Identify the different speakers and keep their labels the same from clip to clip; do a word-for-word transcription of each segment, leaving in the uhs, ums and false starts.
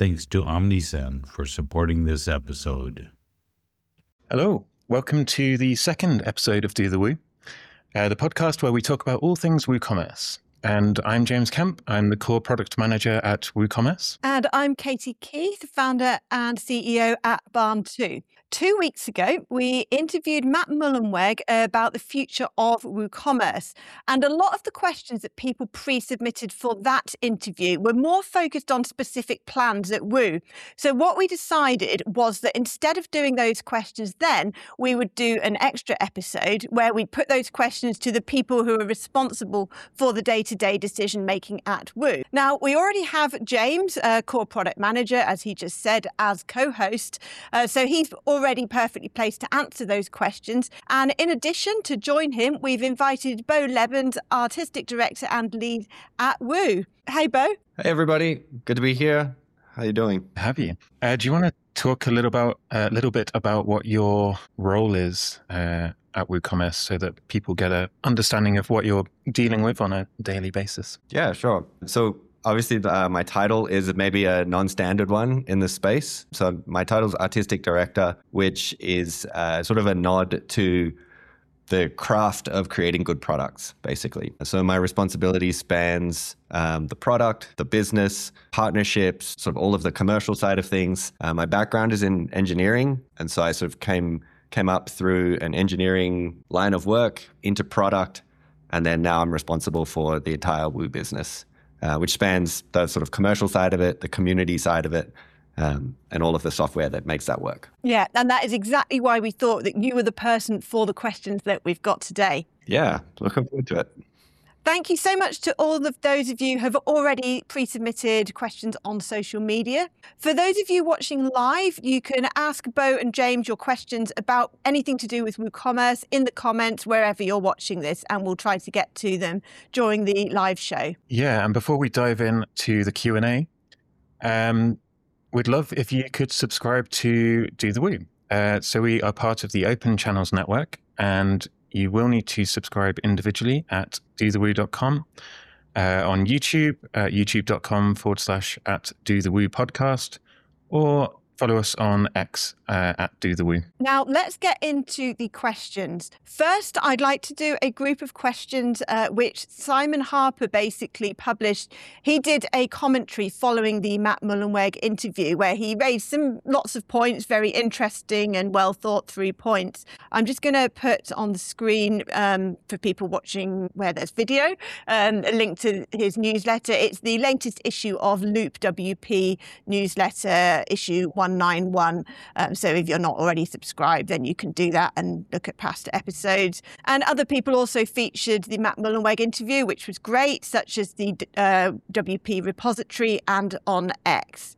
Speaker 1: Thanks to OmniSend for supporting this episode.
Speaker 2: Hello, welcome to the second episode of Do the Woo, uh, the podcast where we talk about all things WooCommerce. And I'm James Kemp. I'm the core product manager at WooCommerce.
Speaker 3: And I'm Katie Keith, founder and C E O at Barn two. Two weeks ago, we interviewed Matt Mullenweg about the future of WooCommerce. And a lot of the questions that people pre-submitted for that interview were more focused on specific plans at Woo. So what we decided was that instead of doing those questions then, we would do an extra episode where we'd put those questions to the people who are responsible for the day-to-day decision-making at Woo. Now, we already have James, uh, core product manager, as he just said, as co-host. Uh, so he's already already perfectly placed to answer those questions. And in addition, to join him, we've invited Bo Lebens, artistic director and lead at Woo. Hey, Bo.
Speaker 4: Hey, everybody. Good to be here. How you doing?
Speaker 2: Have you? Uh, do you want to talk a little about a uh, little bit about what your role is uh, at WooCommerce so that people get an understanding of what you're dealing with on a daily basis?
Speaker 4: Yeah, sure. So obviously, uh, my title is maybe a non-standard one in this space. So my title is Artistic Director, which is uh, sort of a nod to the craft of creating good products, basically. So my responsibility spans um, the product, the business, partnerships, sort of all of the commercial side of things. Uh, my background is in engineering, and so I sort of came came up through an engineering line of work into product, and then now I'm responsible for the entire Woo business. Uh, which spans the sort of commercial side of it, the community side of it, um, and all of the software that makes that work.
Speaker 3: Yeah, and that is exactly why we thought that you were the person for the questions that we've got today.
Speaker 4: Yeah, looking forward to it.
Speaker 3: Thank you so much to all of those of you who have already pre-submitted questions on social media. For those of you watching live, you can ask Bo and James your questions about anything to do with WooCommerce in the comments wherever you're watching this, and we'll try to get to them during the live show.
Speaker 2: Yeah, and before we dive in to the Q and A, um, we'd love if you could subscribe to Do the Woo. Uh, so we are part of the Open Channels Network, and you will need to subscribe individually at do the woo dot com, uh, on YouTube, uh, youtube.com forward slash at Do the Woo podcast, or follow us on X uh, at Do the Woo.
Speaker 3: Now, let's get into the questions. First, I'd like to do a group of questions uh, which Simon Harper basically published. He did a commentary following the Matt Mullenweg interview where he raised some lots of points, very interesting and well thought through points. I'm just going to put on the screen um, for people watching where there's video, um, a link to his newsletter. It's the latest issue of Loop W P newsletter, issue one ninety-one. Um, so if you're not already subscribed, then you can do that and look at past episodes. And other people also featured the Matt Mullenweg interview, which was great, such as the uh, W P repository and on X.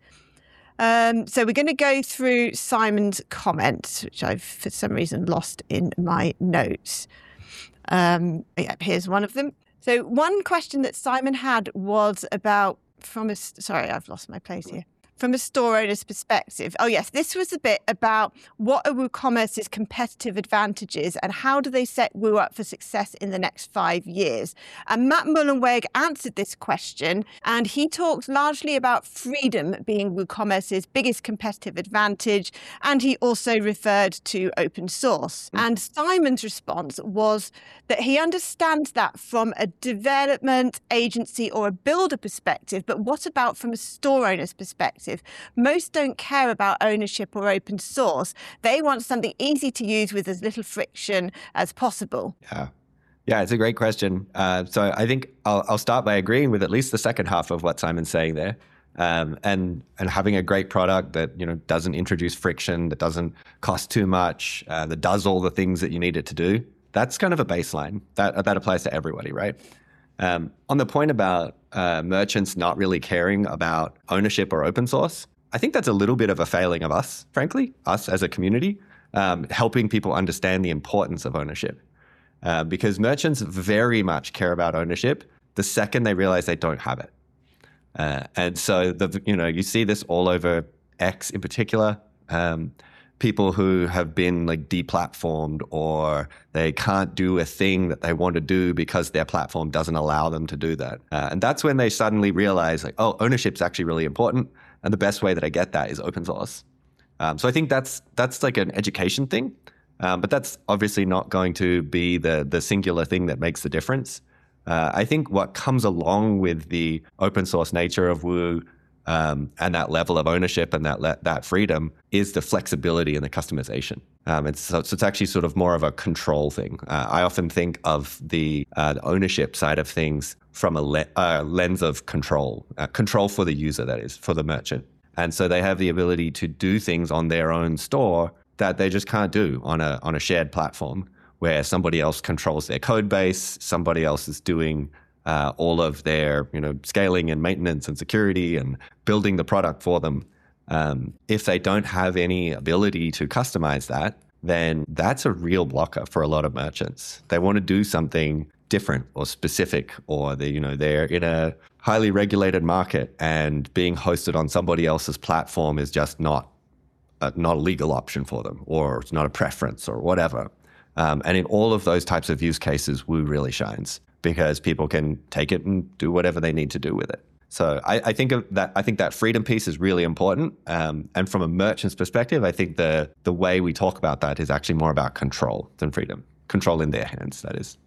Speaker 3: Um, so we're going to go through Simon's comments, which I've for some reason lost in my notes. Um, yeah, here's one of them. So one question that Simon had was about from a, sorry, I've lost my place here. From a store owner's perspective. Oh, yes, this was a bit about what are WooCommerce's competitive advantages and how do they set Woo up for success in the next five years? And Matt Mullenweg answered this question, and he talked largely about freedom being WooCommerce's biggest competitive advantage, and he also referred to open source. Mm. And Simon's response was that he understands that from a development agency or a builder perspective, but what about from a store owner's perspective? Most don't care about ownership or open source. They want something easy to use with as little friction as possible.
Speaker 4: Yeah, yeah, it's a great question. Uh, so I think I'll, I'll start by agreeing with at least the second half of what Simon's saying there. Um, and and having a great product that you know doesn't introduce friction, that doesn't cost too much, uh, that does all the things that you need it to do. That's kind of a baseline. That that applies to everybody, right? Um, on the point about uh, merchants not really caring about ownership or open source, I think that's a little bit of a failing of us, frankly, us as a community, um, helping people understand the importance of ownership. Uh, because merchants very much care about ownership the second they realize they don't have it. Uh, and so, the, you know, you see this all over X in particular. Um, people who have been like deplatformed, or they can't do a thing that they want to do because their platform doesn't allow them to do that. Uh, and that's when they suddenly realize like, oh, ownership's actually really important. And the best way that I get that is open source. Um, so I think that's that's like an education thing, um, but that's obviously not going to be the the singular thing that makes the difference. Uh, I think what comes along with the open source nature of Woo um, and that level of ownership and that le- that freedom is the flexibility and the customization. Um, it's, so, so it's actually sort of more of a control thing. Uh, I often think of the, uh, the ownership side of things from a le- uh, lens of control, uh, control for the user, that is, for the merchant. And so they have the ability to do things on their own store that they just can't do on a on a shared platform where somebody else controls their code base, somebody else is doing uh, all of their you know scaling and maintenance and security and building the product for them. Um, if they don't have any ability to customize that, then that's a real blocker for a lot of merchants. They want to do something different or specific, or they, you know, they're in a highly regulated market and being hosted on somebody else's platform is just not a, not a legal option for them, or it's not a preference or whatever. Um, and in all of those types of use cases, Woo really shines because people can take it and do whatever they need to do with it. So I, I think of that. I think that freedom piece is really important. Um, and from a merchant's perspective, I think the the way we talk about that is actually more about control than freedom. Control in their hands, that is.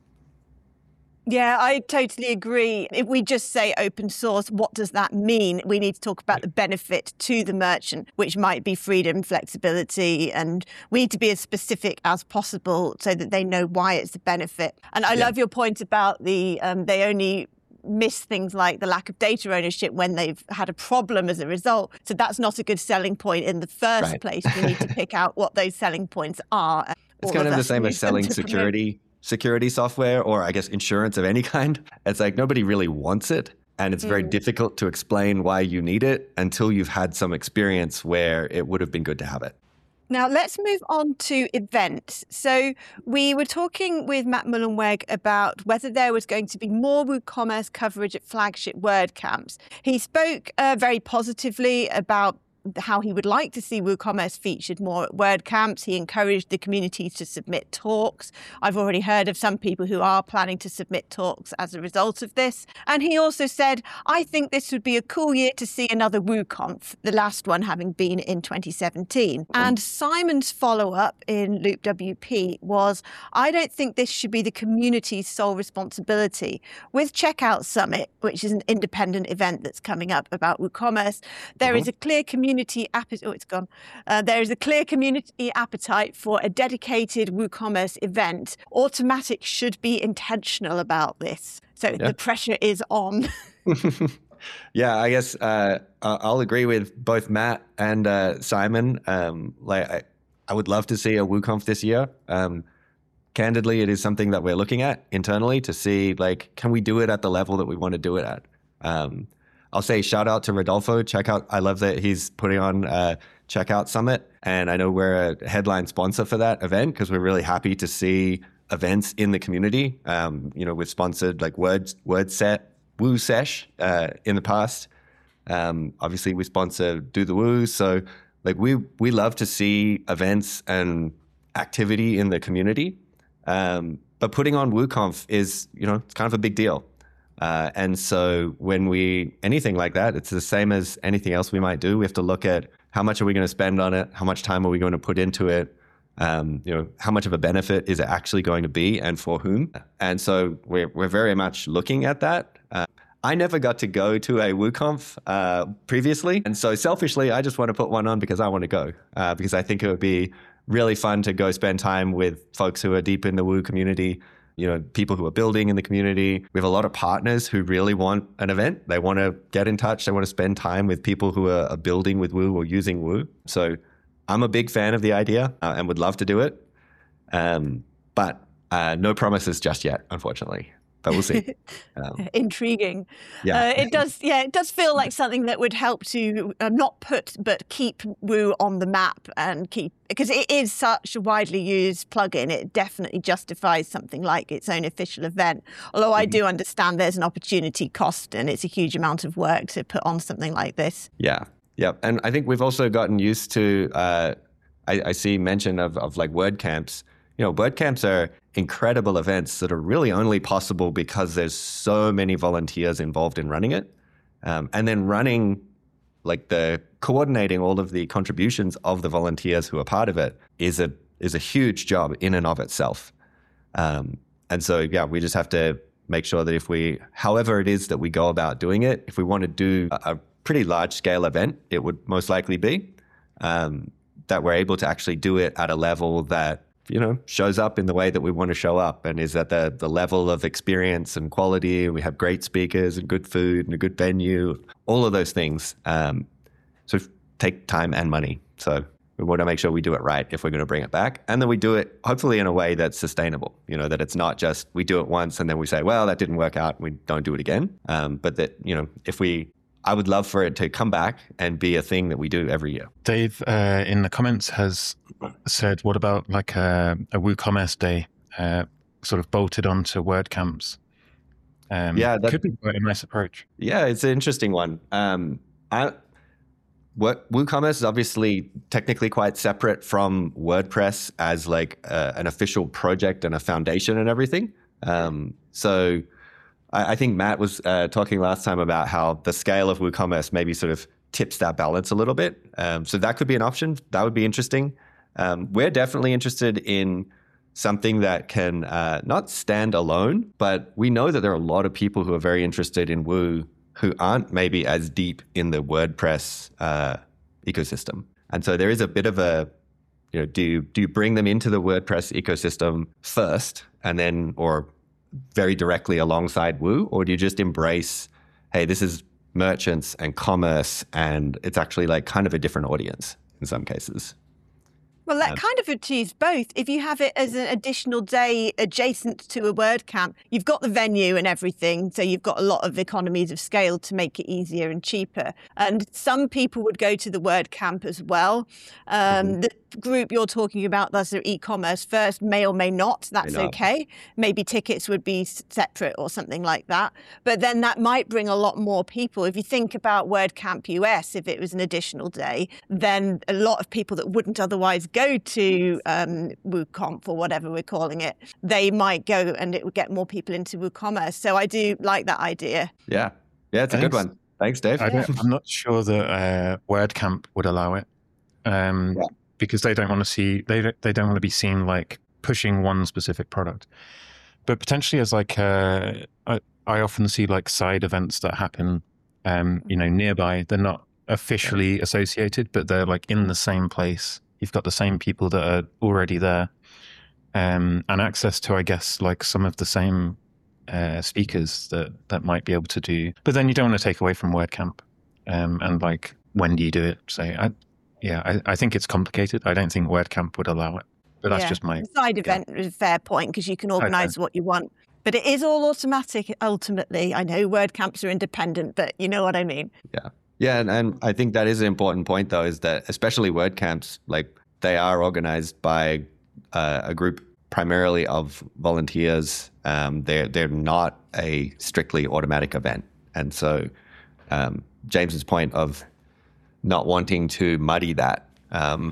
Speaker 3: Yeah, I totally agree. If we just say open source, what does that mean? We need to talk about the benefit to the merchant, which might be freedom, flexibility, and we need to be as specific as possible so that they know why it's a benefit. And I yeah. love your point about the um, they only miss things like the lack of data ownership when they've had a problem as a result. So that's not a good selling point in the first right. place. We need to pick out what those selling points are.
Speaker 4: It's kind of, of the same as selling security. security software, or I guess insurance of any kind. It's like nobody really wants it. And it's very mm. difficult to explain why you need it until you've had some experience where it would have been good to have it.
Speaker 3: Now, let's move on to events. So we were talking with Matt Mullenweg about whether there was going to be more WooCommerce coverage at flagship WordCamps. He spoke uh, very positively about how he would like to see WooCommerce featured more at WordCamps. He encouraged the community to submit talks. I've already heard of some people who are planning to submit talks as a result of this. And he also said, I think this would be a cool year to see another WooConf, the last one having been in twenty seventeen. And Simon's follow-up in Loop W P was, I don't think this should be the community's sole responsibility. With Checkout Summit, which is an independent event that's coming up about WooCommerce, there mm-hmm. is a clear community appetite. Oh, it's gone. Uh, there is a clear community appetite for a dedicated WooCommerce event. Automattic should be intentional about this. So yeah. the pressure is on.
Speaker 4: Yeah, I guess uh, I'll agree with both Matt and uh, Simon. Um, like, I, I would love to see a WooConf this year. Um, candidly, it is something that we're looking at internally to see, like, can we do it at the level that we want to do it at? Um, I'll say shout out to Rodolfo. Check out. I love that he's putting on a Checkout Summit. And I know we're a headline sponsor for that event because we're really happy to see events in the community. Um, you know, we've sponsored like Word, WordSet, Woo Sesh uh, in the past. Um, obviously, we sponsor Do the Woo. So like we we love to see events and activity in the community. Um, but putting on WooConf is, you know, it's kind of a big deal. Uh, and so when we, anything like that, it's the same as anything else we might do. We have to look at how much are we going to spend on it? How much time are we going to put into it? Um, you know, how much of a benefit is it actually going to be and for whom? And so we're, we're very much looking at that. Uh, I never got to go to a WooConf uh, previously. And so selfishly, I just want to put one on because I want to go, uh, because I think it would be really fun to go spend time with folks who are deep in the Woo community. You know, people who are building in the community. We have a lot of partners who really want an event. They want to get in touch. They want to spend time with people who are, are building with Woo or using Woo. So I'm a big fan of the idea uh, and would love to do it. Um, but uh, no promises just yet, unfortunately. But we'll see. Um,
Speaker 3: Intriguing.
Speaker 4: Yeah,
Speaker 3: uh, it does. Yeah, it does feel like something that would help to uh, not put, but keep Woo on the map and keep, because it is such a widely used plugin. It definitely justifies something like its own official event. Although I do understand there's an opportunity cost, and it's a huge amount of work to put on something like this.
Speaker 4: Yeah, yeah, and I think we've also gotten used to. Uh, I, I see mention of of like WordCamps. You know, WordCamps are incredible events that are really only possible because there's so many volunteers involved in running it. Um, and then running like the coordinating all of the contributions of the volunteers who are part of it is a is a huge job in and of itself. Um, and so, yeah, we just have to make sure that if we, however it is that we go about doing it, if we want to do a, a pretty large scale event, it would most likely be, um, that we're able to actually do it at a level that, you know, shows up in the way that we want to show up and is at the, the level of experience and quality. And we have great speakers and good food and a good venue, all of those things. Um, so take time and money. So we want to make sure we do it right if we're going to bring it back. And then we do it hopefully in a way that's sustainable, you know, that it's not just we do it once and then we say, well, that didn't work out and we don't do it again. Um, but that, you know, if we, I would love for it to come back and be a thing that we do every year.
Speaker 2: Dave uh, in the comments has said, what about like a, a WooCommerce day uh, sort of bolted onto WordCamps? Um,
Speaker 4: yeah, that
Speaker 2: could be quite a nice approach.
Speaker 4: Yeah, it's an interesting one. Um, I, What, WooCommerce is obviously technically quite separate from WordPress as like uh, an official project and a foundation and everything. Um, so I, I think Matt was uh, talking last time about how the scale of WooCommerce maybe sort of tips that balance a little bit. Um, so that could be an option. That would be interesting. Um, we're definitely interested in something that can uh, not stand alone, but we know that there are a lot of people who are very interested in Woo who aren't maybe as deep in the WordPress uh, ecosystem. And so there is a bit of a, you know, do you, do you bring them into the WordPress ecosystem first and then, or very directly alongside Woo, or do you just embrace, hey, this is merchants and commerce and it's actually like kind of a different audience in some cases?
Speaker 3: Well, that
Speaker 4: Um,
Speaker 3: kind of achieves both. If you have it as an additional day adjacent to a WordCamp, you've got the venue and everything. So you've got a lot of economies of scale to make it easier and cheaper. And some people would go to the WordCamp as well. Um,
Speaker 4: Mhm.
Speaker 3: The group you're talking about, that's their e-commerce first, may or may not. That's
Speaker 4: not.
Speaker 3: okay. Maybe tickets would be s- separate or something like that. But then that might bring a lot more people. If you think about WordCamp U S, if it was an additional day, then a lot of people that wouldn't otherwise go to um, WooConf or whatever we're calling it, they might go and it would get more people into WooCommerce. So I do like that idea.
Speaker 4: Yeah. Yeah, it's a good
Speaker 2: Thanks.
Speaker 4: one. Thanks, Dave.
Speaker 2: I don't, I'm not sure that uh, WordCamp would allow it um,
Speaker 4: Yeah.
Speaker 2: because they don't want to see they don't, they don't want to be seen like pushing one specific product. But potentially as like uh, I, I often see like side events that happen, um, you know, nearby. They're not officially associated, but they're like in the same place. You've got the same people that are already there, um, and access to, I guess, like some of the same uh, speakers that, that might be able to do. But then you don't want to take away from WordCamp. Um, and like, when do you do it? So, I, yeah, I, I think it's complicated. I don't think WordCamp would allow it. But that's
Speaker 3: Yeah.
Speaker 2: just my...
Speaker 3: The side event is a fair point because you can
Speaker 2: Okay.
Speaker 3: organise what you want. But it is all automatic ultimately. I know WordCamps are independent, but you know what I mean.
Speaker 4: Yeah. Yeah, and, and I think that is an important point, though, is that especially WordCamps, like they are organized by uh, a group primarily of volunteers. Um, they're they're not a strictly automatic event, and so um, James's point of not wanting to muddy that um,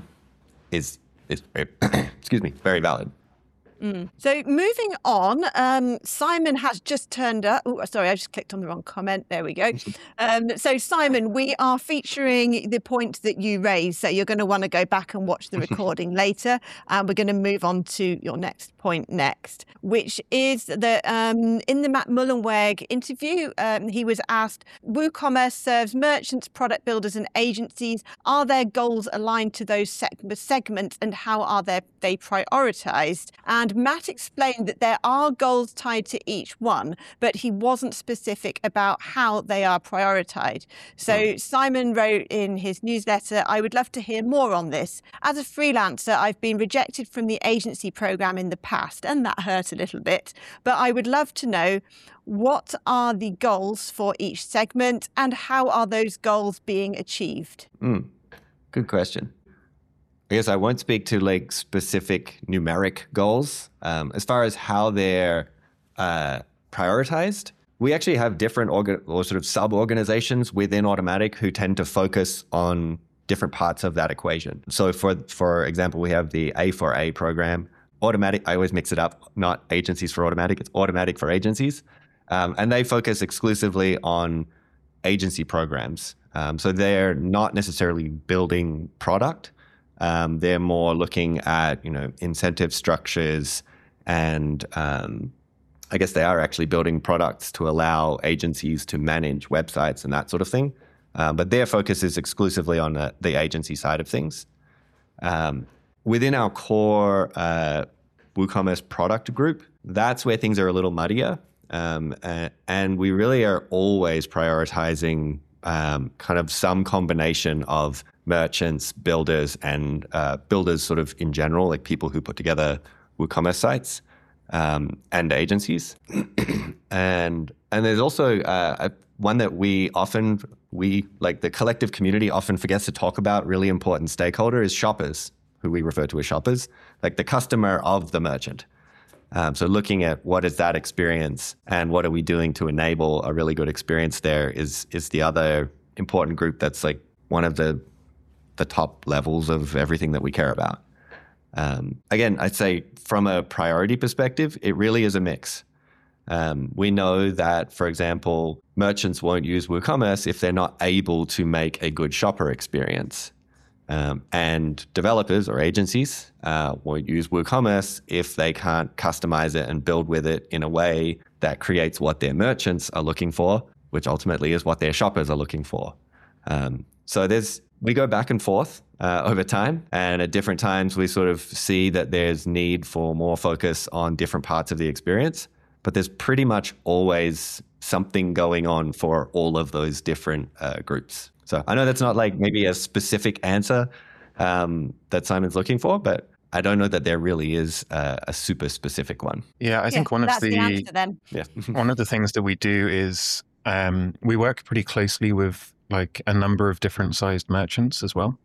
Speaker 4: is is very, excuse me, very valid.
Speaker 3: Mm. So moving on, um, Simon has just turned up. Oh, sorry, I just clicked on the wrong comment. There we go. Um, so Simon, we are featuring the point that you raised. So you're going to want to go back and watch the recording later. And we're going to move on to your next point next, which is that um, in the Matt Mullenweg interview, um, he was asked, WooCommerce serves merchants, product builders and agencies. Are their goals aligned to those seg- segments and how are they, they prioritized? And Matt explained that there are goals tied to each one, but he wasn't specific about how they are prioritized. So Simon wrote in his newsletter, I would love to hear more on this. As a freelancer, I've been rejected from the agency program in the past, and that hurt a little bit. But I would love to know, what are the goals for each segment and how are those goals being achieved?
Speaker 4: Mm, good question. I guess I won't speak to like specific numeric goals. Um, as far as how they're uh, prioritized, we actually have different orga- or sort of sub-organizations within Automattic who tend to focus on different parts of that equation. So for for example, we have the A for A program. Automattic, I always mix it up, not agencies for Automattic, it's Automattic for agencies. Um, and they focus exclusively on agency programs. Um, so they're not necessarily building product. Um, they're more looking at, you know, incentive structures, and um, I guess they are actually building products to allow agencies to manage websites and that sort of thing. Um, but their focus is exclusively on the, the agency side of things. Um, within our core uh, WooCommerce product group, that's where things are a little muddier. Um, and, and we really are always prioritizing um, kind of some combination of merchants, builders, and uh, builders sort of in general, like people who put together WooCommerce sites, um, and agencies. and and there's also uh, a, one that we often, we like the collective community often forgets to talk about, really important stakeholder is shoppers, who we refer to as shoppers, like the customer of the merchant. Um, so looking at what is that experience and what are we doing to enable a really good experience there is is the other important group that's like one of the the top levels of everything that we care about. Um, again, I'd say from a priority perspective, it really is a mix. Um, we know that, for example, merchants won't use WooCommerce if they're not able to make a good shopper experience. Um, and developers or agencies uh, won't use WooCommerce if they can't customize it and build with it in a way that creates what their merchants are looking for, which ultimately is what their shoppers are looking for. Um, so there's we go back and forth uh, over time, and at different times we sort of see that there's need for more focus on different parts of the experience, but there's pretty much always something going on for all of those different uh, groups. So I know that's not like maybe a specific answer um, that Simon's looking for, but I don't know that there really is a, a super specific one.
Speaker 2: Yeah, I
Speaker 3: Yeah,
Speaker 2: think one of
Speaker 3: that's
Speaker 2: the,
Speaker 3: the answer then.
Speaker 4: Yeah.
Speaker 2: one of the things that we do is um, we work pretty closely with like a number of different sized merchants as well,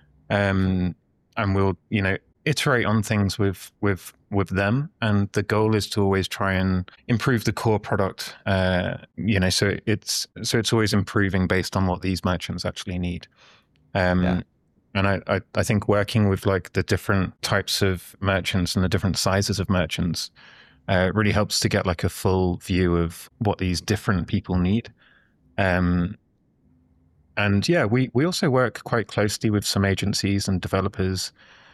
Speaker 2: um, and we'll you know iterate on things with with with them, and the goal is to always try and improve the core product. Uh, you know, so it's so it's always improving based on what these merchants actually need. Um,
Speaker 4: Yeah.
Speaker 2: And I, I I think working with like the different types of merchants and the different sizes of merchants uh, really helps to get like a full view of what these different people need. Um, and yeah, we we also work quite closely with some agencies and developers.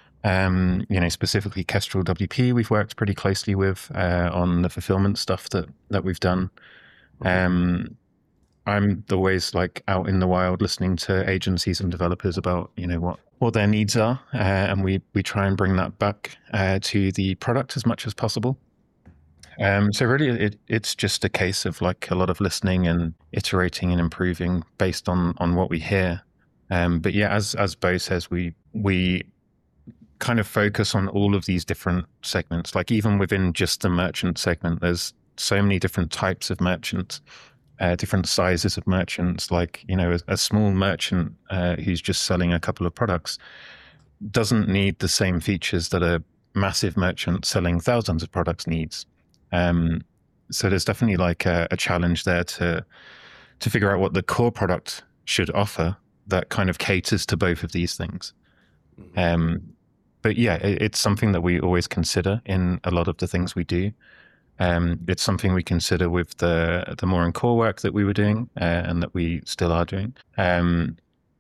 Speaker 2: Um, you know, specifically Kestrel W P, we've worked pretty closely with uh, on the fulfillment stuff that that we've done. Um, I'm always like out in the wild listening to agencies and developers about you know what what their needs are, uh, and we we try and bring that back uh, to the product as much as possible. Um, so really, it, it's just a case of like a lot of listening and iterating and improving based on on what we hear. Um, but yeah, as as Bo says, we we kind of focus on all of these different segments. Like even within just the merchant segment, there's so many different types of merchants, uh, different sizes of merchants. Like you know, a, a small merchant uh, who's just selling a couple of products doesn't need the same features that a massive merchant selling thousands of products needs. Um, so there's definitely like a, a challenge there to to figure out what the core product should offer that kind of caters to both of these things. Um, but yeah, it, it's something that we always consider in a lot of the things we do. Um, it's something we consider with the the more and core work that we were doing uh, and that we still are doing. Um,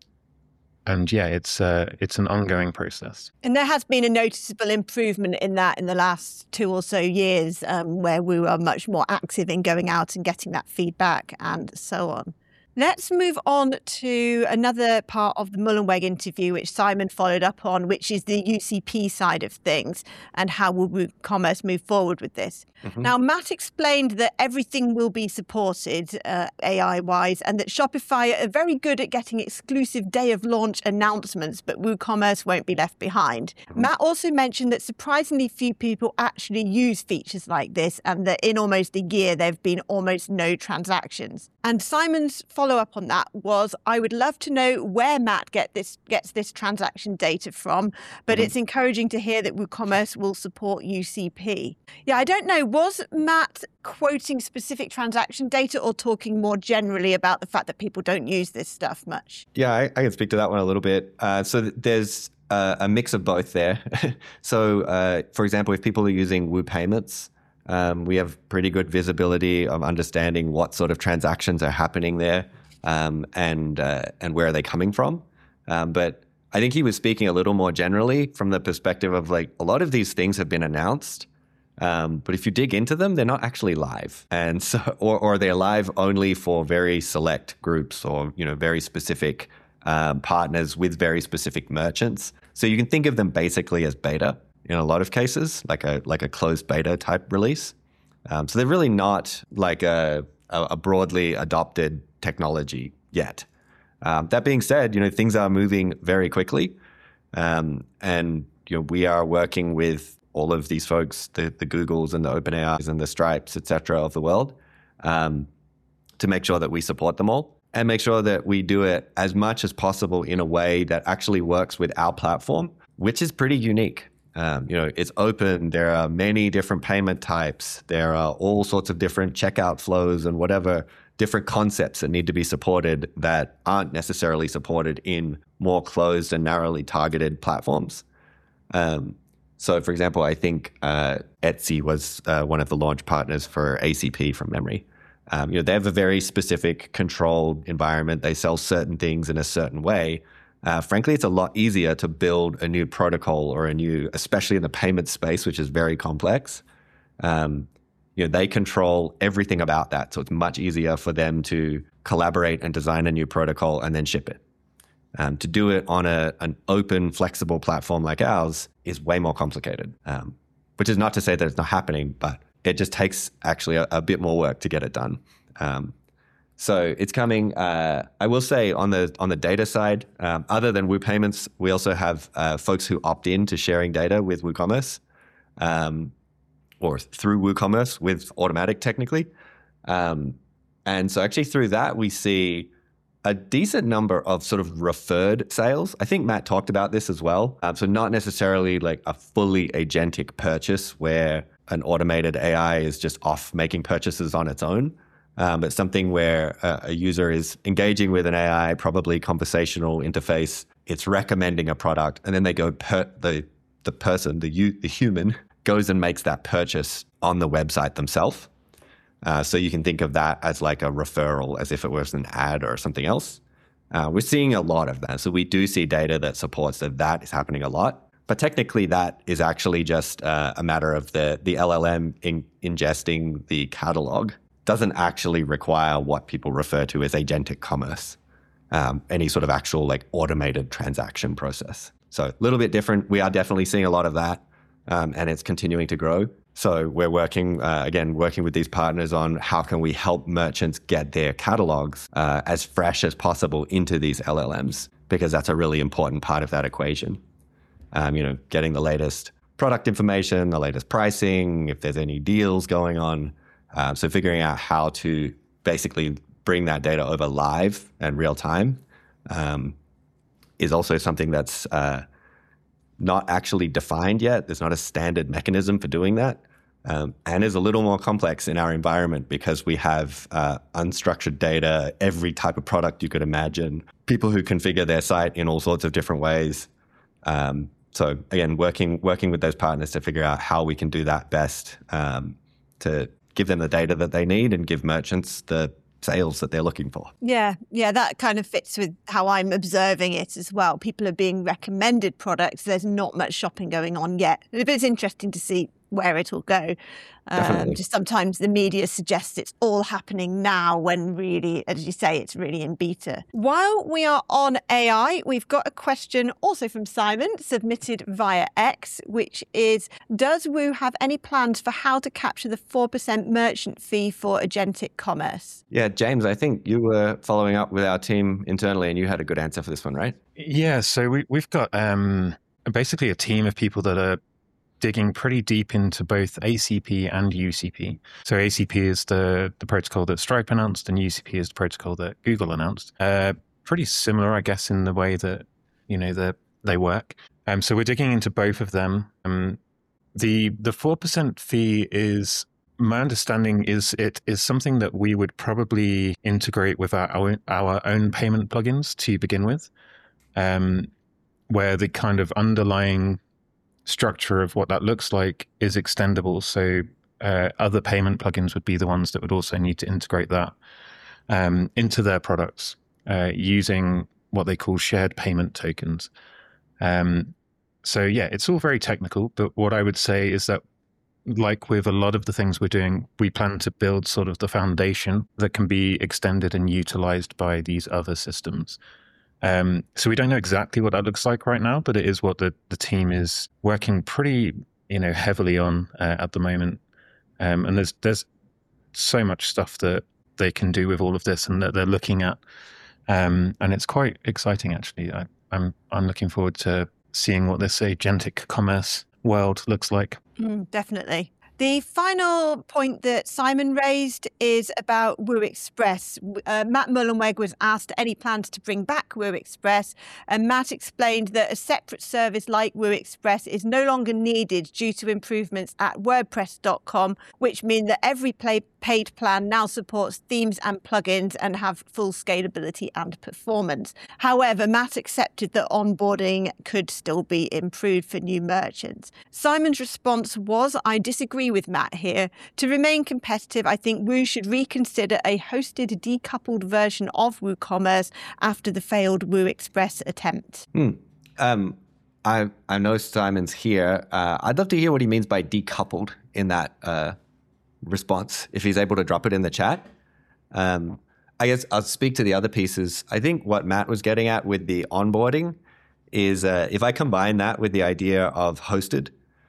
Speaker 2: And yeah, it's uh, it's an ongoing process.
Speaker 3: And there has been a noticeable improvement in that in the last two or so years, um, where we were much more active in going out and getting that feedback and so on. Let's move on to another part of the Mullenweg interview, which Simon followed up on, which is the U C P side of things and how will WooCommerce move forward with this. Mm-hmm. Now, Matt explained that everything will be supported uh, A I-wise and that Shopify are very good at getting exclusive day of launch announcements, but WooCommerce won't be left behind. Mm-hmm. Matt also mentioned that surprisingly few people actually use features like this and that in almost a year, there have been almost no transactions. And Simon's follow-up on that was, I would love to know where Matt get this gets this transaction data from, but mm-hmm. it's encouraging to hear that WooCommerce will support U C P. Yeah, I don't know, was Matt quoting specific transaction data or talking more generally about the fact that people don't use this stuff much?
Speaker 4: Yeah, I, I can speak to that one a little bit. Uh, so th- there's uh, a mix of both there. so, uh, for example, if people are using Woo Payments, Um, we have pretty good visibility of understanding what sort of transactions are happening there um, and uh, and where are they coming from. Um, but I think he was speaking a little more generally from the perspective of like a lot of these things have been announced, um, but if you dig into them, they're not actually live, and so or or they're live only for very select groups or you know very specific um, partners with very specific merchants. So you can think of them basically as beta in a lot of cases, like a like a closed beta type release. Um, so they're really not like a, a broadly adopted technology yet. Um, that being said, you know things are moving very quickly, um, and you know we are working with all of these folks, the, the Googles and the OpenAIs and the Stripes, et cetera, of the world, um, to make sure that we support them all and make sure that we do it as much as possible in a way that actually works with our platform, which is pretty unique. Um, you know, it's open. There are many different payment types. There are all sorts of different checkout flows and whatever different concepts that need to be supported that aren't necessarily supported in more closed and narrowly targeted platforms. Um, so, for example, I think uh, Etsy was uh, one of the launch partners for A C P from memory. Um, you know, they have a very specific controlled environment. They sell certain things in a certain way. Uh, frankly, it's a lot easier to build a new protocol or a new, especially in the payment space, which is very complex. Um, you know, they control everything about that. So it's much easier for them to collaborate and design a new protocol and then ship it. Um, to do it on a, an open, flexible platform like ours is way more complicated, um, which is not to say that it's not happening, but it just takes actually a, a bit more work to get it done. Um, So it's coming. Uh, I will say on the on the data side, um, other than WooPayments, we also have uh, folks who opt in to sharing data with WooCommerce, um, or through WooCommerce with Automatic technically. Um, and so actually through that, we see a decent number of sort of referred sales. I think Matt talked about this as well. Um, so not necessarily like a fully agentic purchase where an automated A I is just off making purchases on its own. Um, but something where uh, a user is engaging with an A I, probably conversational interface. It's recommending a product, and then they go per the the person, the u- the human, goes and makes that purchase on the website themselves. Uh, so you can think of that as like a referral, as if it was an ad or something else. Uh, we're seeing a lot of that. So we do see data that supports that that is happening a lot. But technically, that is actually just uh, a matter of the the L L M in, ingesting the catalog. Doesn't actually require what people refer to as agentic commerce, um, any sort of actual like automated transaction process. So a little bit different. We are definitely seeing a lot of that, um, and it's continuing to grow. So we're working, uh, again, working with these partners on how can we help merchants get their catalogs uh, as fresh as possible into these L L Ms, because that's a really important part of that equation. Um, you know, getting the latest product information, the latest pricing, if there's any deals going on. Um, so figuring out how to basically bring that data over live and real time um, is also something that's uh, not actually defined yet. There's not a standard mechanism for doing that, um, and is a little more complex in our environment because we have uh, unstructured data, every type of product you could imagine, people who configure their site in all sorts of different ways. Um, so again, working working with those partners to figure out how we can do that best um, to give them the data that they need and give merchants the sales that they're looking for.
Speaker 3: Yeah, yeah, that kind of fits with how I'm observing it as well. People are being recommended products. There's not much shopping going on yet. But it's interesting to see where it will go. Um, just sometimes the media suggests it's all happening now when really, as you say, it's really in beta. While we are on A I, we've got a question also from Simon submitted via X, which is, does Woo have any plans for how to capture the four percent merchant fee for agentic commerce?
Speaker 4: Yeah, James, I think you were following up with our team internally and you had a good answer for this one, right?
Speaker 2: Yeah, so we, we've got um, basically a team of people that are digging pretty deep into both A C P and U C P. So A C P is the, the protocol that Stripe announced, and U C P is the protocol that Google announced. Uh, pretty similar, I guess, in the way that, you know, that they work. Um, so we're digging into both of them. Um, the the four percent fee is, my understanding is it is something that we would probably integrate with our own, our own payment plugins to begin with, um, where the kind of underlying structure of what that looks like is extendable. So uh, other payment plugins would be the ones that would also need to integrate that. um, into their products uh, using what they call shared payment tokens. Um, so yeah, it's all very technical, but what I would say is that, like with a lot of the things we're doing, we plan to build sort of the foundation that can be extended and utilized by these other systems. Um, so we don't know exactly what that looks like right now, but it is what the, the team is working pretty, you know, heavily on uh, at the moment. Um, and there's there's so much stuff that they can do with all of this and that they're looking at. Um, and it's quite exciting, actually. I, I'm I'm looking forward to seeing what this agentic commerce world looks like.
Speaker 3: Mm, definitely. The final point that Simon raised is about Woo Express. Uh, Matt Mullenweg was asked any plans to bring back Woo Express, and Matt explained that a separate service like Woo Express is no longer needed due to improvements at WordPress dot com, which mean that every play- paid plan now supports themes and plugins and have full scalability and performance. However, Matt accepted that onboarding could still be improved for new merchants. Simon's response was, I disagree with Matt here. To remain competitive, I think Woo should reconsider a hosted decoupled version of WooCommerce after the failed Woo Express attempt.
Speaker 4: Hmm. Um, I I know Simon's here. Uh, I'd love to hear what he means by decoupled in that uh, response, if he's able to drop it in the chat. Um, I guess I'll speak to the other pieces. I think what Matt was getting at with the onboarding is uh, if I combine that with the idea of hosted,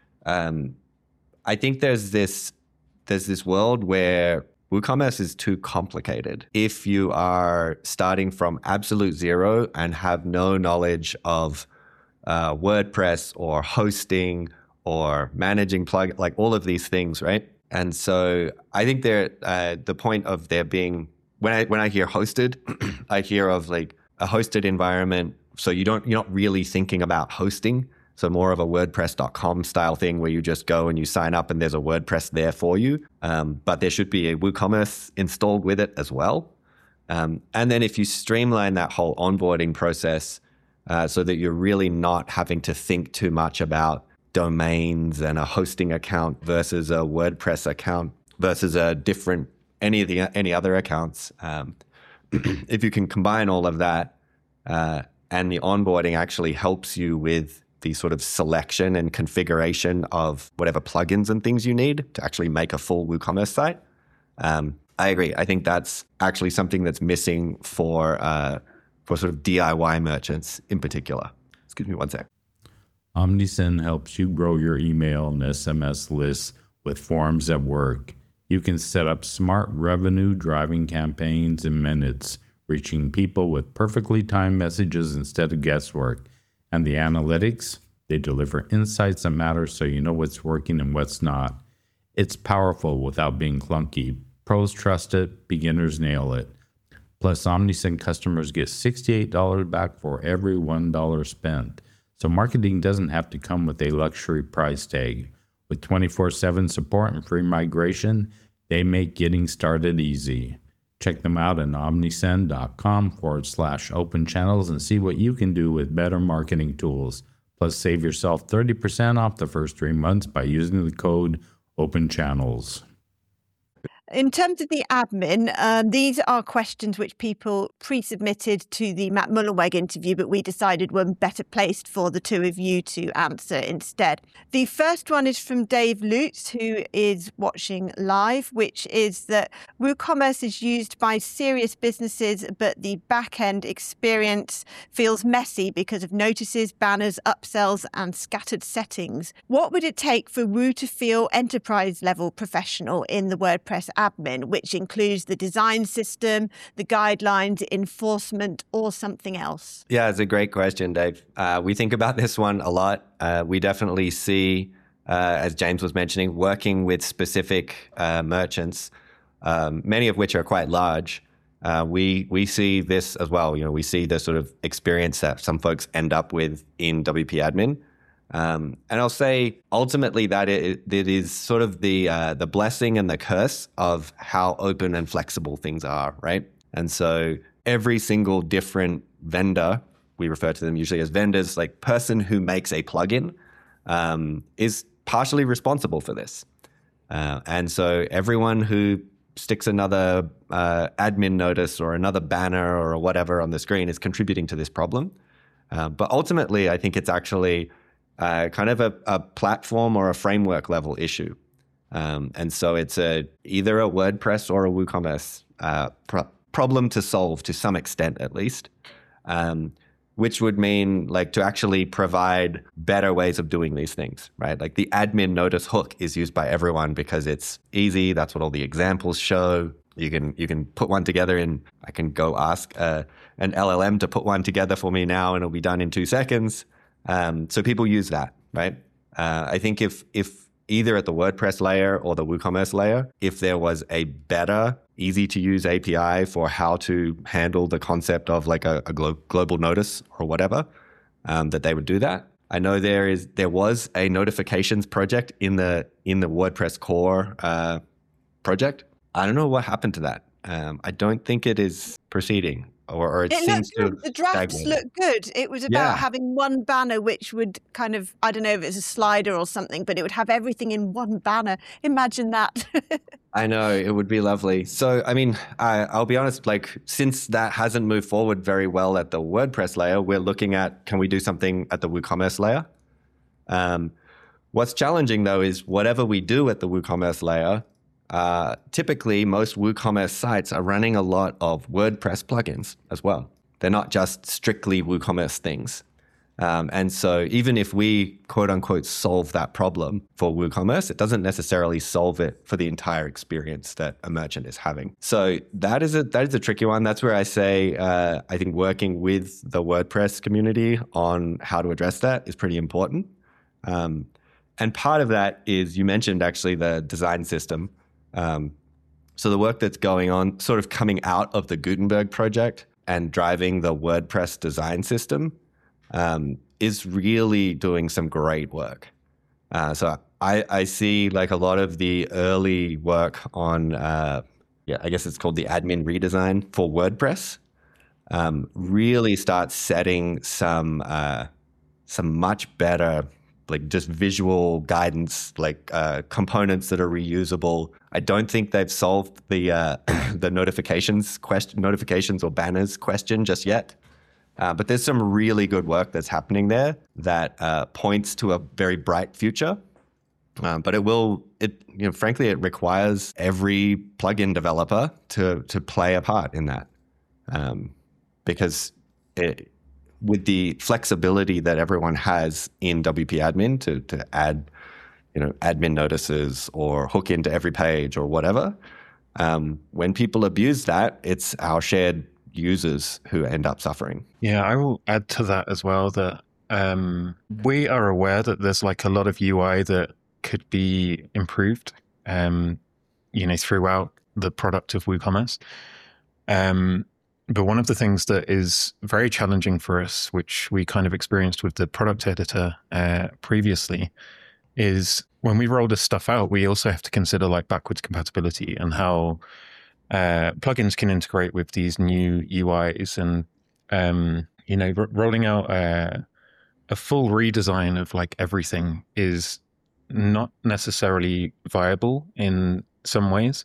Speaker 4: um, I think there's this there's this world where WooCommerce is too complicated. If you are starting from absolute zero and have no knowledge of uh, WordPress or hosting or managing plug, like all of these things, right? And so I think there uh, the point of there being when I when I hear hosted, I hear of like a hosted environment. So you don't you're not really thinking about hosting. So more of a WordPress dot com style thing where you just go and you sign up and there's a WordPress there for you. Um, but there should be a WooCommerce installed with it as well. Um, and then if you streamline that whole onboarding process uh, so that you're really not having to think too much about domains and a hosting account versus a WordPress account versus a different, any of the any other accounts. Um, if you can combine all of that uh, and the onboarding actually helps you with the sort of selection and configuration of whatever plugins and things you need to actually make a full WooCommerce site. Um, I agree. I think that's actually something that's missing for uh, for sort of D I Y merchants in particular. Excuse me one sec.
Speaker 1: Omnisend helps you grow your email and S M S lists with forms that work. You can set up smart revenue-driving campaigns in minutes, reaching people with perfectly timed messages instead of guesswork. And the analytics, they deliver insights that matter so you know what's working and what's not. It's powerful without being clunky. Pros trust it, beginners nail it. Plus, Omnisend customers get sixty-eight dollars back for every one dollar spent. So marketing doesn't have to come with a luxury price tag. With twenty-four seven support and free migration, they make getting started easy. Check them out at omnisend.com forward slash open channels and see what you can do with better marketing tools. Plus, save yourself thirty percent off the first three months by using the code open channels.
Speaker 3: In terms of the admin, um, these are questions which people pre-submitted to the Matt Mullenweg interview, but we decided were better placed for the two of you to answer instead. The first one is from Dave Lutz, who is watching live, which is that WooCommerce is used by serious businesses, but the back-end experience feels messy because of notices, banners, upsells, and scattered settings. What would it take for Woo to feel enterprise-level professional in the WordPress admin, which includes the design system, the guidelines, enforcement, or something else?
Speaker 4: Yeah, it's a great question, Dave. Uh, we think about this one a lot. Uh, we definitely see, uh, as James was mentioning, working with specific uh, merchants, um, many of which are quite large. Uh, we we see this as well. You know, we see the sort of experience that some folks end up with in W P Admin. Um, and I'll say ultimately that it, it is sort of the uh, the blessing and the curse of how open and flexible things are, right? And so every single different vendor, we refer to them usually as vendors, like person who makes a plugin, um, is partially responsible for this. Uh, and so everyone who sticks another uh, admin notice or another banner or whatever on the screen is contributing to this problem. Uh, but ultimately, I think it's actually uh, kind of a, a platform or a framework level issue. Um, and so it's a either a WordPress or a WooCommerce uh, pro- problem to solve to some extent, at least, um, which would mean like to actually provide better ways of doing these things, right? Like the admin notice hook is used by everyone because it's easy. That's what all the examples show. You can you can put one together in, I can go ask uh, an L L M to put one together for me now and it'll be done in two seconds. Um, so people use that, right? Uh, I think if if either at the WordPress layer or the WooCommerce layer, if there was a better, easy to use A P I for how to handle the concept of like a, a glo- global notice or whatever, um, that they would do that. I know there is there was a notifications project in the in the WordPress core uh, project. I don't know what happened to that. Um, I don't think it is proceeding, or, or it,
Speaker 3: It
Speaker 4: seems
Speaker 3: looked
Speaker 4: to
Speaker 3: good. The drafts
Speaker 4: stagnate.
Speaker 3: look good. It was about
Speaker 4: Yeah.
Speaker 3: having one banner, which would kind of, I don't know if it's a slider or something, but it would have everything in one banner. Imagine that.
Speaker 4: I know, it would be lovely. So, I mean, I, I'll be honest, like, since that hasn't moved forward very well at the WordPress layer, we're looking at, can we do something at the WooCommerce layer? Um, what's challenging, though, is whatever we do at the WooCommerce layer, uh, typically most WooCommerce sites are running a lot of WordPress plugins as well. They're not just strictly WooCommerce things. Um, and so even if we, quote unquote, solve that problem for WooCommerce, it doesn't necessarily solve it for the entire experience that a merchant is having. So that is a that is a tricky one. That's where I say uh, I think working with the WordPress community on how to address that is pretty important. Um, and part of that is, you mentioned actually the design system. Um, so the work that's going on, sort of coming out of the Gutenberg project and driving the WordPress design system, Um, is really doing some great work. Uh, so I, I see like a lot of the early work on, uh, yeah, I guess it's called the admin redesign for WordPress, um, really starts setting some uh, some much better, like just visual guidance, like uh, components that are reusable. I don't think they've solved the uh, the notifications question, notifications or banners question just yet. Uh, but there's some really good work that's happening there that uh, points to a very bright future. Um, but it will, it you know, frankly, it requires every plugin developer to to play a part in that, um, because it, with the flexibility that everyone has in W P Admin to to add, you know, admin notices or hook into every page or whatever, um, when people abuse that, it's our shared users who end up suffering.
Speaker 2: Yeah, I will add to that as well that um, we are aware that there's like a lot of U I that could be improved, um, you know, throughout the product of WooCommerce. Um, but one of the things that is very challenging for us, which we kind of experienced with the product editor uh, previously, is when we roll this stuff out, we also have to consider like backwards compatibility and how Uh, plugins can integrate with these new U Is, and um, you know, r- rolling out uh, a full redesign of like everything is not necessarily viable in some ways.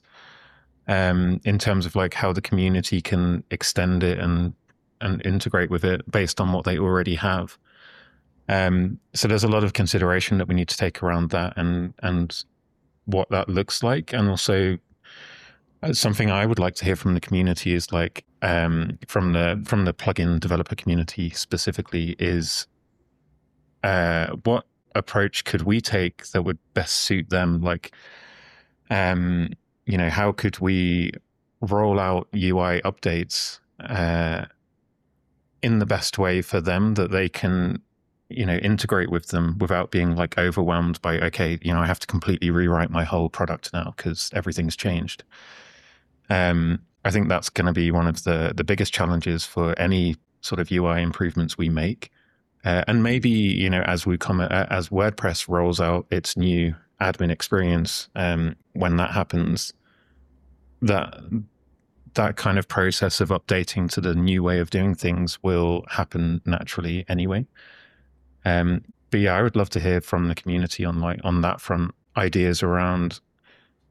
Speaker 2: Um, in terms of like how the community can extend it and and integrate with it based on what they already have. Um, so there's a lot of consideration that we need to take around that and and what that looks like, and also something I would like to hear from the community is like um, from the from the plugin developer community specifically is uh, what approach could we take that would best suit them? Like, um, you know, how could we roll out U I updates uh, in the best way for them that they can, you know, integrate with them without being like overwhelmed by, okay, you know, I have to completely rewrite my whole product now because everything's changed. Um, I think that's going to be one of the, the biggest challenges for any sort of U I improvements we make. Uh, and maybe, you know, as we come, uh, as WordPress rolls out its new admin experience, um, when that happens, that that kind of process of updating to the new way of doing things will happen naturally anyway. Um, but yeah, I would love to hear from the community on like on that front, ideas around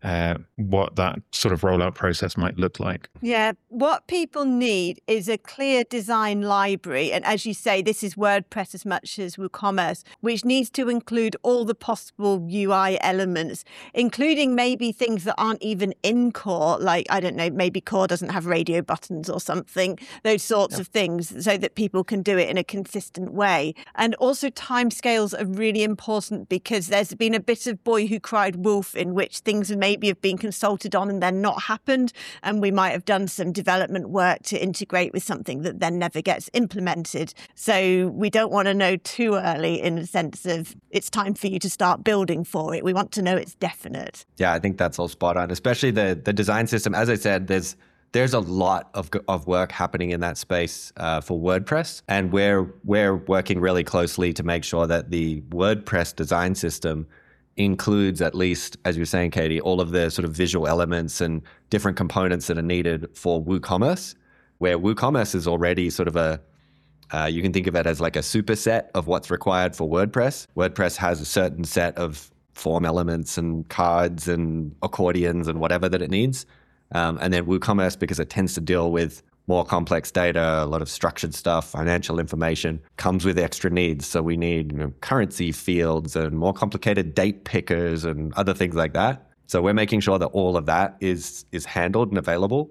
Speaker 2: uh, what that sort of rollout process might look like.
Speaker 3: Yeah, what people need is a clear design library. And as you say, this is WordPress as much as WooCommerce, which needs to include all the possible U I elements, including maybe things that aren't even in core, like, I don't know, maybe core doesn't have radio buttons or something, those sorts yeah. of things, so that people can do it in a consistent way. And also timescales are really important, because there's been a bit of boy who cried wolf in which things maybe have been consulted on and then not happened. And we might have done some development work to integrate with something that then never gets implemented. So we don't want to know too early in the sense of it's time for you to start building for it. We want to know it's definite.
Speaker 4: Yeah, I think that's all spot on, especially the the design system. As I said, there's there's a lot of of work happening in that space uh, for WordPress, and we're we're working really closely to make sure that the WordPress design system includes, at least, as you were saying, Katie, all of the sort of visual elements and different components that are needed for WooCommerce, where WooCommerce is already sort of a, uh, you can think of it as like a superset of what's required for WordPress. WordPress has a certain set of form elements and cards and accordions and whatever that it needs. Um, and then WooCommerce, because it tends to deal with more complex data, a lot of structured stuff, financial information, comes with extra needs. So we need, you know, currency fields and more complicated date pickers and other things like that. So we're making sure that all of that is is handled and available.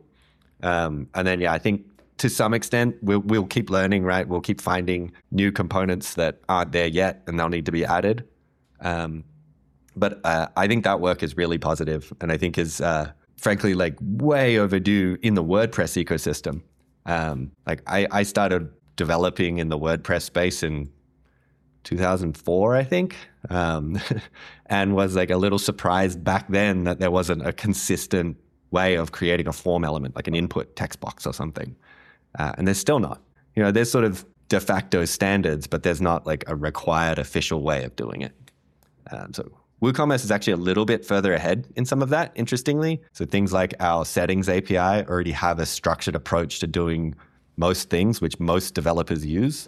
Speaker 4: Um, and then, yeah, I think to some extent, we'll, we'll keep learning, right? We'll keep finding new components that aren't there yet and they'll need to be added. Um, but uh, I think that work is really positive, and I think is... Uh, frankly, like way overdue in the WordPress ecosystem. Um, like I, I started developing in the WordPress space in two thousand four, I think, um, and was like a little surprised back then that there wasn't a consistent way of creating a form element, like an input text box or something. Uh, and there's still not. You know, there's sort of de facto standards, but there's not like a required official way of doing it. Um, so WooCommerce is actually a little bit further ahead in some of that, interestingly. So things like our settings A P I already have a structured approach to doing most things, which most developers use.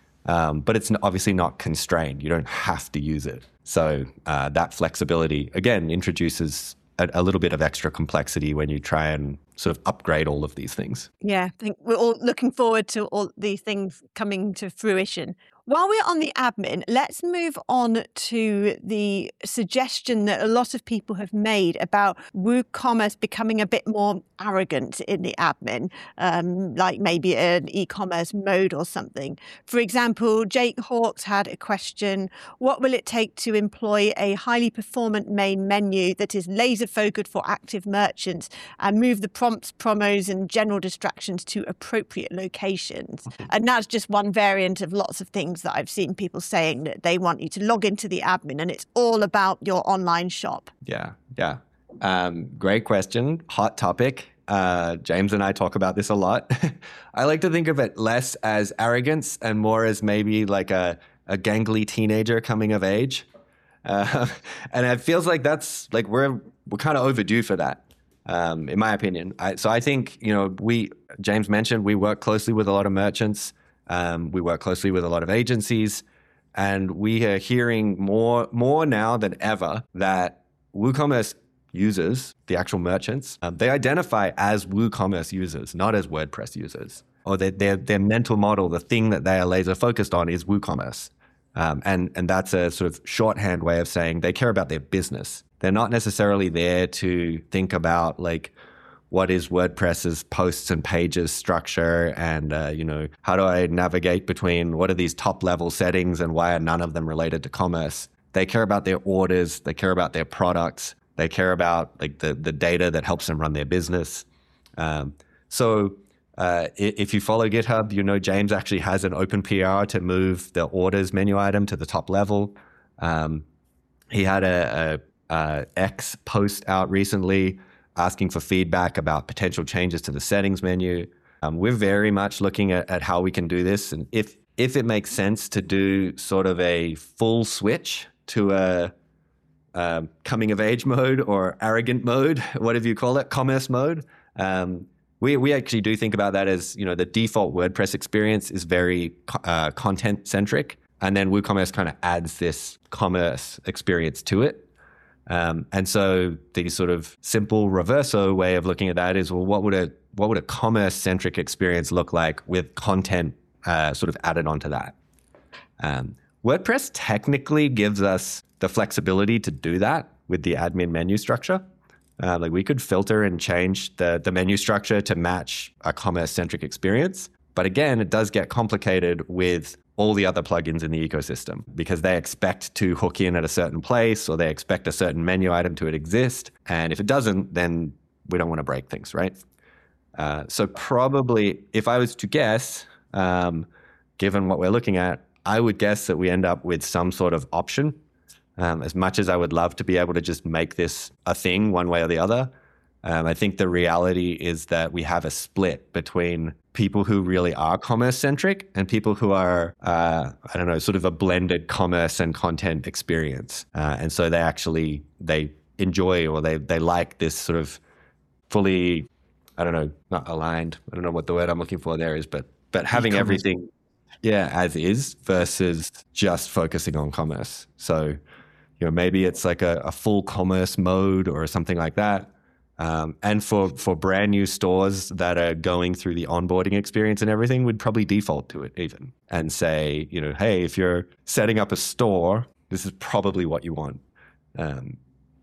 Speaker 4: Um, but it's obviously not constrained. You don't have to use it. So uh, that flexibility, again, introduces a, a little bit of extra complexity when you try and sort of upgrade all of these things.
Speaker 3: Yeah, I think we're all looking forward to all these things coming to fruition. While we're on the admin, let's move on to the suggestion that a lot of people have made about WooCommerce becoming a bit more arrogant in the admin, um, like maybe an e-commerce mode or something. For example, Jake Hawks had a question: what will it take to employ a highly performant main menu that is laser focused for active merchants and move the prompts, promos, and general distractions to appropriate locations? Okay. And that's just one variant of lots of things that I've seen people saying, that they want you to log into the admin and it's all about your online shop.
Speaker 4: Yeah, yeah. Um, great question. Hot topic. Uh, James and I talk about this a lot. I like to think of it less as arrogance and more as maybe like a, a gangly teenager coming of age. Uh, and it feels like that's like we're we're kind of overdue for that, um, in my opinion. I, so I think, you know, we, James mentioned, we work closely with a lot of merchants. Um, we work closely with a lot of agencies, and we are hearing more more now than ever that WooCommerce users, the actual merchants, um, they identify as WooCommerce users, not as WordPress users. Or their, their, their mental model, the thing that they are laser focused on is WooCommerce. Um, and, and that's a sort of shorthand way of saying they care about their business. They're not necessarily there to think about like, what is WordPress's posts and pages structure, and uh, you know, how do I navigate between what are these top level settings and why are none of them related to commerce? They care about their orders, they care about their products, they care about like the the data that helps them run their business. Um, so uh, if you follow GitHub, you know James actually has an open P R to move the orders menu item to the top level. Um, he had a, a, a X post out recently asking for feedback about potential changes to the settings menu. Um, we're very much looking at, at how we can do this. And if if it makes sense to do sort of a full switch to a, a coming of age mode or arrogant mode, whatever you call it, commerce mode, um, we we actually do think about that as, you know, the default WordPress experience is very uh, content centric. And then WooCommerce kind of adds this commerce experience to it. Um, and so the sort of simple reverso way of looking at that is, well, what would a what would a commerce-centric experience look like with content uh, sort of added onto that? Um, WordPress technically gives us the flexibility to do that with the admin menu structure. Uh, like we could filter and change the, the menu structure to match a commerce-centric experience. But again, it does get complicated with all the other plugins in the ecosystem because they expect to hook in at a certain place or they expect a certain menu item to exist. And if it doesn't, then we don't want to break things, right? Uh, so probably, if I was to guess, um, given what we're looking at, I would guess that we end up with some sort of option. Um, as much as I would love to be able to just make this a thing one way or the other, um, I think the reality is that we have a split between people who really are commerce-centric and people who are, uh, I don't know, sort of a blended commerce and content experience. Uh, and so they actually, they enjoy or they they like this sort of fully, I don't know, not aligned. I don't know what the word I'm looking for there is, but but having
Speaker 2: E-commerce.
Speaker 4: everything, yeah, as is versus just focusing on commerce. So, you know, maybe it's like a, a full commerce mode or something like that. Um, and for, for brand new stores that are going through the onboarding experience and everything, would probably default to it even and say, you know, hey, if you're setting up a store, this is probably what you want. Um,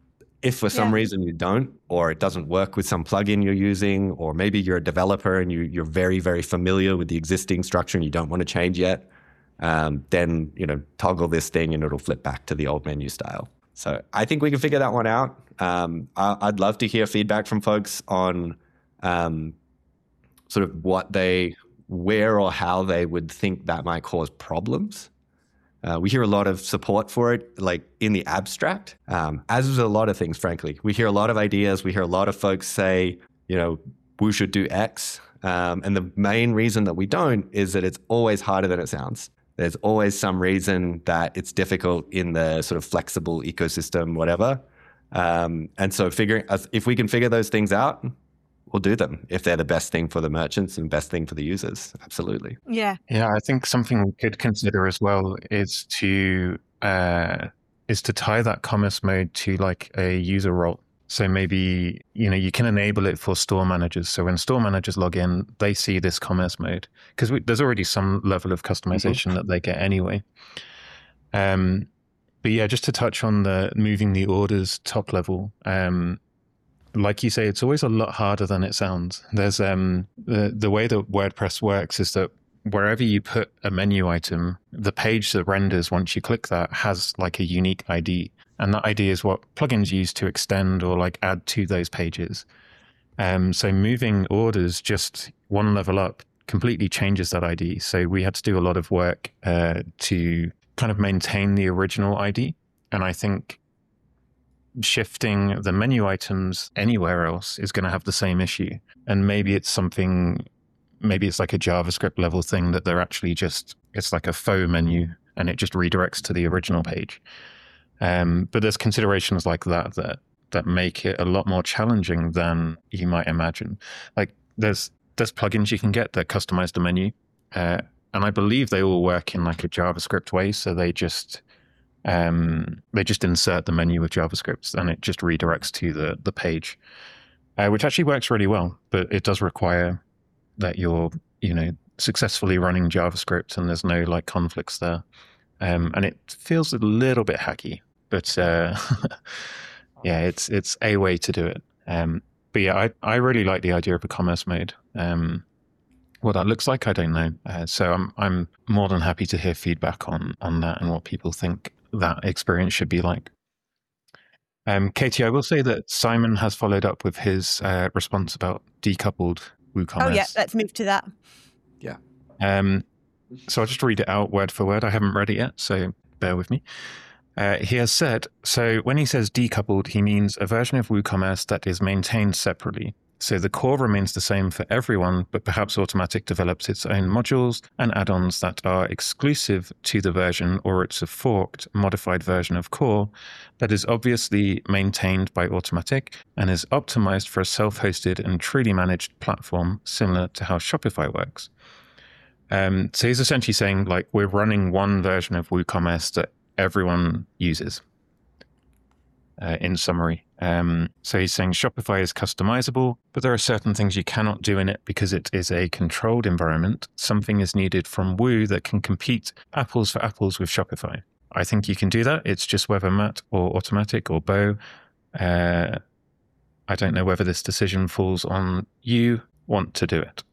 Speaker 4: if for some
Speaker 3: Yeah.
Speaker 4: reason you don't, or it doesn't work with some plugin you're using, or maybe you're a developer and you, you're very, very familiar with the existing structure and you don't want to change yet, um, then, you know, toggle this thing and it'll flip back to the old menu style. So I think we can figure that one out. Um, I, I'd love to hear feedback from folks on um, sort of what they, where or how they would think that might cause problems. Uh, we hear a lot of support for it, like in the abstract, um, as with a lot of things, frankly. We hear a lot of ideas. We hear a lot of folks say, you know, we should do X. Um, and the main reason that we don't is that it's always harder than it sounds. There's always some reason that it's difficult in the sort of flexible ecosystem, whatever. Um, and so figuring, if we can figure those things out, we'll do them if they're the best thing for the merchants and best thing for the users. Absolutely.
Speaker 3: Yeah.
Speaker 2: Yeah, I think something we could consider as well is to uh, is to tie that commerce mode to like a user role. So maybe, you know, you can enable it for store managers. So when store managers log in, they see this commerce mode because there's already some level of customization mm-hmm. that they get anyway. Um, but yeah, just to touch on the moving the orders top level, um, like you say, it's always a lot harder than it sounds. There's um, the the way that WordPress works is that wherever you put a menu item, the page that renders once you click that has like a unique I D. And that I D is what plugins use to extend or like add to those pages. Um, so moving orders just one level up completely changes that I D. So we had to do a lot of work uh, to kind of maintain the original I D. And I think shifting the menu items anywhere else is going to have the same issue. And maybe it's something, maybe it's like a JavaScript level thing that they're actually just, it's like a faux menu and it just redirects to the original page. Um, but there's considerations like that, that that make it a lot more challenging than you might imagine. Like there's there's plugins you can get that customize the menu, uh, and I believe they all work in like a JavaScript way. So they just um, they just insert the menu with JavaScript, and it just redirects to the the page, uh, which actually works really well. But it does require that you're you know successfully running JavaScript, and there's no like conflicts there, um, and it feels a little bit hacky. But uh, yeah, it's it's a way to do it. Um, but yeah, I, I really like the idea of a commerce mode. Um, what that looks like, I don't know. Uh, so I'm I'm more than happy to hear feedback on on that and what people think that experience should be like. Um, Katie, I will say that Simon has followed up with his uh, response about decoupled WooCommerce.
Speaker 3: Oh yeah, let's move to that.
Speaker 4: Yeah.
Speaker 2: Um, so I'll just read it out word for word. I haven't read it yet, so bear with me. Uh, he has said, so when he says decoupled, he means a version of WooCommerce that is maintained separately. So the core remains the same for everyone, but perhaps Automattic develops its own modules and add-ons that are exclusive to the version, or it's a forked, modified version of core that is obviously maintained by Automattic and is optimized for a self-hosted and truly managed platform, similar to how Shopify works. Um, so he's essentially saying, like, we're running one version of WooCommerce that everyone uses. uh, in summary. Um, so he's saying Shopify is customizable, but there are certain things you cannot do in it because it is a controlled environment. Something is needed from Woo that can compete apples for apples with Shopify. I think you can do that. It's just whether Matt or Automattic or Bo. Uh, I don't know whether this decision falls on you want to do it.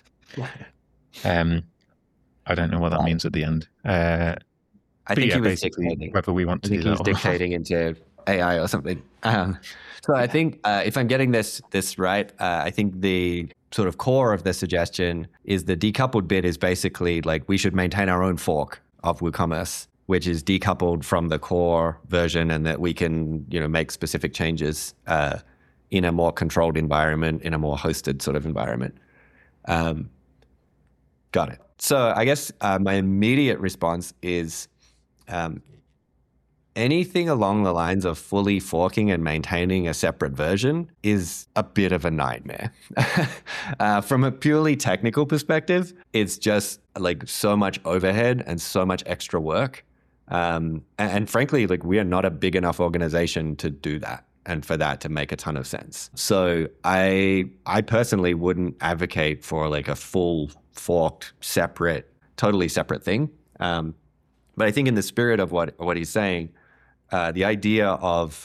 Speaker 2: um, I don't know what that means at the end. Uh,
Speaker 4: I think
Speaker 2: yeah,
Speaker 4: he was
Speaker 2: basically
Speaker 4: dictating.
Speaker 2: whether we want
Speaker 4: I
Speaker 2: to
Speaker 4: think
Speaker 2: do
Speaker 4: he's
Speaker 2: that or not.
Speaker 4: dictating into A I or something. Um, so I think uh, if I'm getting this this right, uh, I think the sort of core of the suggestion is the decoupled bit is basically like we should maintain our own fork of WooCommerce, which is decoupled from the core version, and that we can, you know, make specific changes uh, in a more controlled environment, in a more hosted sort of environment. Um, got it. So I guess uh, my immediate response is um, anything along the lines of fully forking and maintaining a separate version is a bit of a nightmare. uh, from a purely technical perspective, it's just like so much overhead and so much extra work. Um, and, and frankly, like we are not a big enough organization to do that and for that to make a ton of sense. So I I personally wouldn't advocate for like a full forked, separate, totally separate thing. Um, but I think in the spirit of what what he's saying, uh, the idea of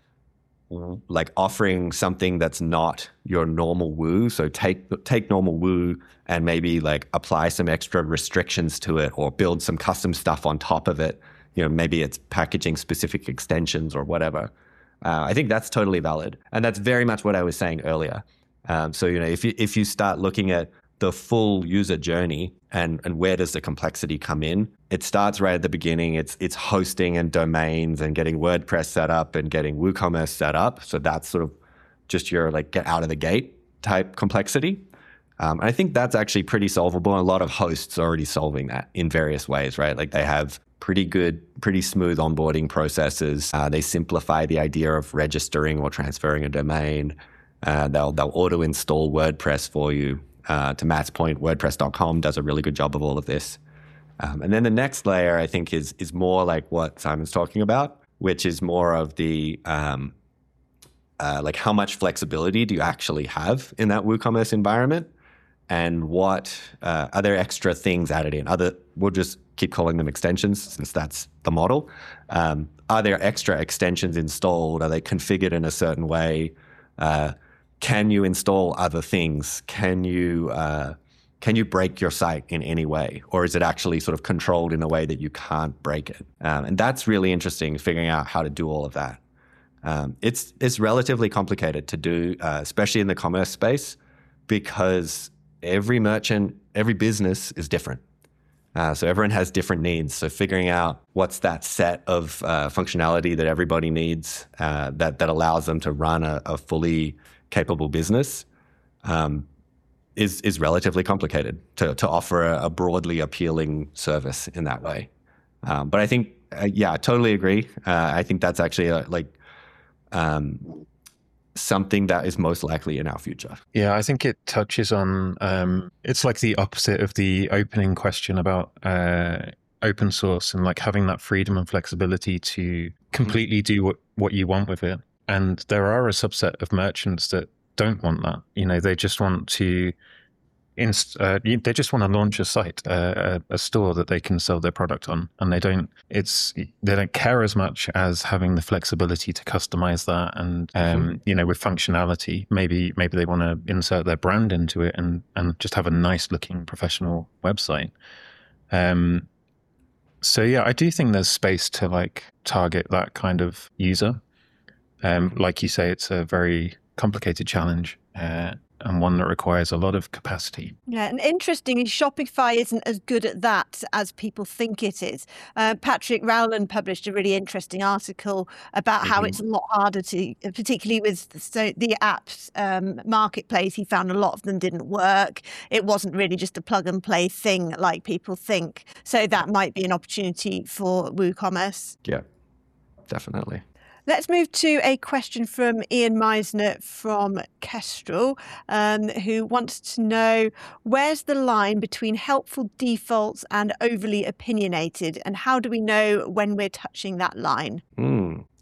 Speaker 4: like offering something that's not your normal Woo, so take take normal Woo and maybe like apply some extra restrictions to it or build some custom stuff on top of it. You know, maybe it's packaging specific extensions or whatever. Uh, I think that's totally valid, and that's very much what I was saying earlier. Um, so you know, if you if you start looking at the full user journey and and where does the complexity come in, it starts right at the beginning. It's it's hosting and domains and getting WordPress set up and getting WooCommerce set up. So that's sort of just your like get out of the gate type complexity. Um, and I think that's actually pretty solvable. And a lot of hosts are already solving that in various ways, right? Like they have pretty good, pretty smooth onboarding processes. Uh, they simplify the idea of registering or transferring a domain. Uh, they'll they'll auto install WordPress for you. Uh, to Matt's point, WordPress dot com does a really good job of all of this. Um, and then the next layer, I think, is is more like what Simon's talking about, which is more of the um, uh, like how much flexibility do you actually have in that WooCommerce environment, and what uh, are there extra things added in? Other, we'll just keep calling them extensions since that's the model. Um, are there extra extensions installed? Are they configured in a certain way? Uh, Can you install other things? Can you uh, can you break your site in any way, or is it actually sort of controlled in a way that you can't break it? Um, and that's really interesting, figuring out how to do all of that. Um, it's it's relatively complicated to do, uh, especially in the commerce space, because every merchant, every business is different. Uh, so everyone has different needs. So figuring out what's that set of uh, functionality that everybody needs uh, that that allows them to run a, a fully capable business um, is is relatively complicated to to offer a, a broadly appealing service in that way. Um, but I think, uh, yeah, I totally agree. Uh, I think that's actually a, like um, something that is most likely in our future.
Speaker 2: Yeah, I think it touches on, um, it's like the opposite of the opening question about uh, open source and like having that freedom and flexibility to completely do what, what you want with it. And there are a subset of merchants that don't want that. You know, they just want to, inst- uh, they just want to launch a site, uh, a, a store that they can sell their product on, and they don't. It's they don't care as much as having the flexibility to customize that, and um, mm-hmm. you know, with functionality. Maybe maybe they want to insert their brand into it and and just have a nice looking professional website. Um. So yeah, I do think there's space to like target that kind of user. Um, like you say, it's a very complicated challenge uh, and one that requires a lot of capacity.
Speaker 3: Yeah, and interestingly, Shopify isn't as good at that as people think it is. Uh, Patrick Rowland published a really interesting article about mm-hmm. how it's a lot harder to, particularly with the, so the apps um, marketplace, he found a lot of them didn't work. It wasn't really just a plug and play thing like people think. So that might be an opportunity for WooCommerce.
Speaker 4: Yeah, definitely.
Speaker 3: Let's move to a question from Ian Meisner from Kestrel, um, who wants to know, where's the line between helpful defaults and overly opinionated, and how do we know when we're touching that line?
Speaker 4: Mm.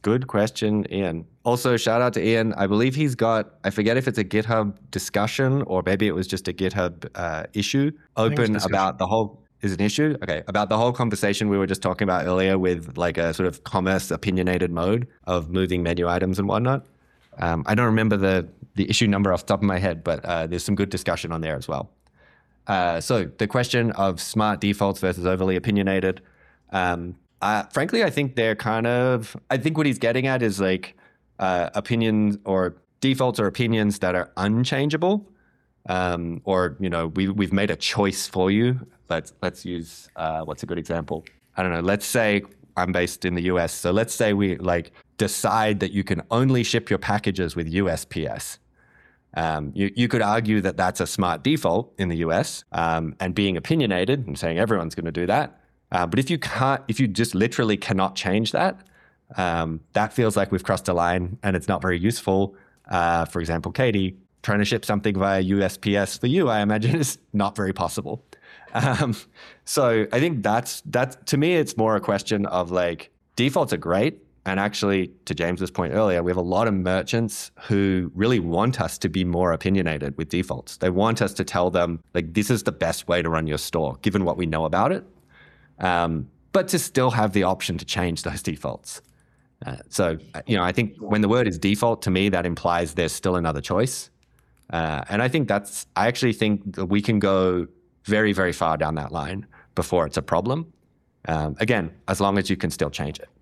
Speaker 4: Good question, Ian. Also, shout out to Ian. I believe he's got, I forget if it's a GitHub discussion or maybe it was just a GitHub uh, issue open about the whole, is it an issue? Okay, about the whole conversation we were just talking about earlier with like a sort of commerce opinionated mode of moving menu items and whatnot. Um, I don't remember the, the issue number off the top of my head, but uh, there's some good discussion on there as well. Uh, so the question of smart defaults versus overly opinionated, um, uh, frankly, I think they're kind of, I think what he's getting at is like uh, opinions or defaults or opinions that are unchangeable, um, or, you know, we, we've made a choice for you. Let's, let's use, uh, what's a good example? I don't know. Let's say I'm based in the U S. So let's say we like decide that you can only ship your packages with U S P S. Um, you, you could argue that that's a smart default in the U S, um, and being opinionated and saying everyone's going to do that. Uh, but if you can't, if you just literally cannot change that, um, that feels like we've crossed a line and it's not very useful. Uh, for example, Katie, trying to ship something via U S P S for you, I imagine is not very possible. Um, so I think that's, that to me, it's more a question of like defaults are great. And actually, to James's point earlier, we have a lot of merchants who really want us to be more opinionated with defaults. They want us to tell them, like, this is the best way to run your store, given what we know about it, um, but to still have the option to change those defaults. Uh, so, you know, I think when the word is default, to me, that implies there's still another choice. Uh, and I think that's, I actually think that we can go very, very far down that line before it's a problem. Um, again, as long as you can still change it.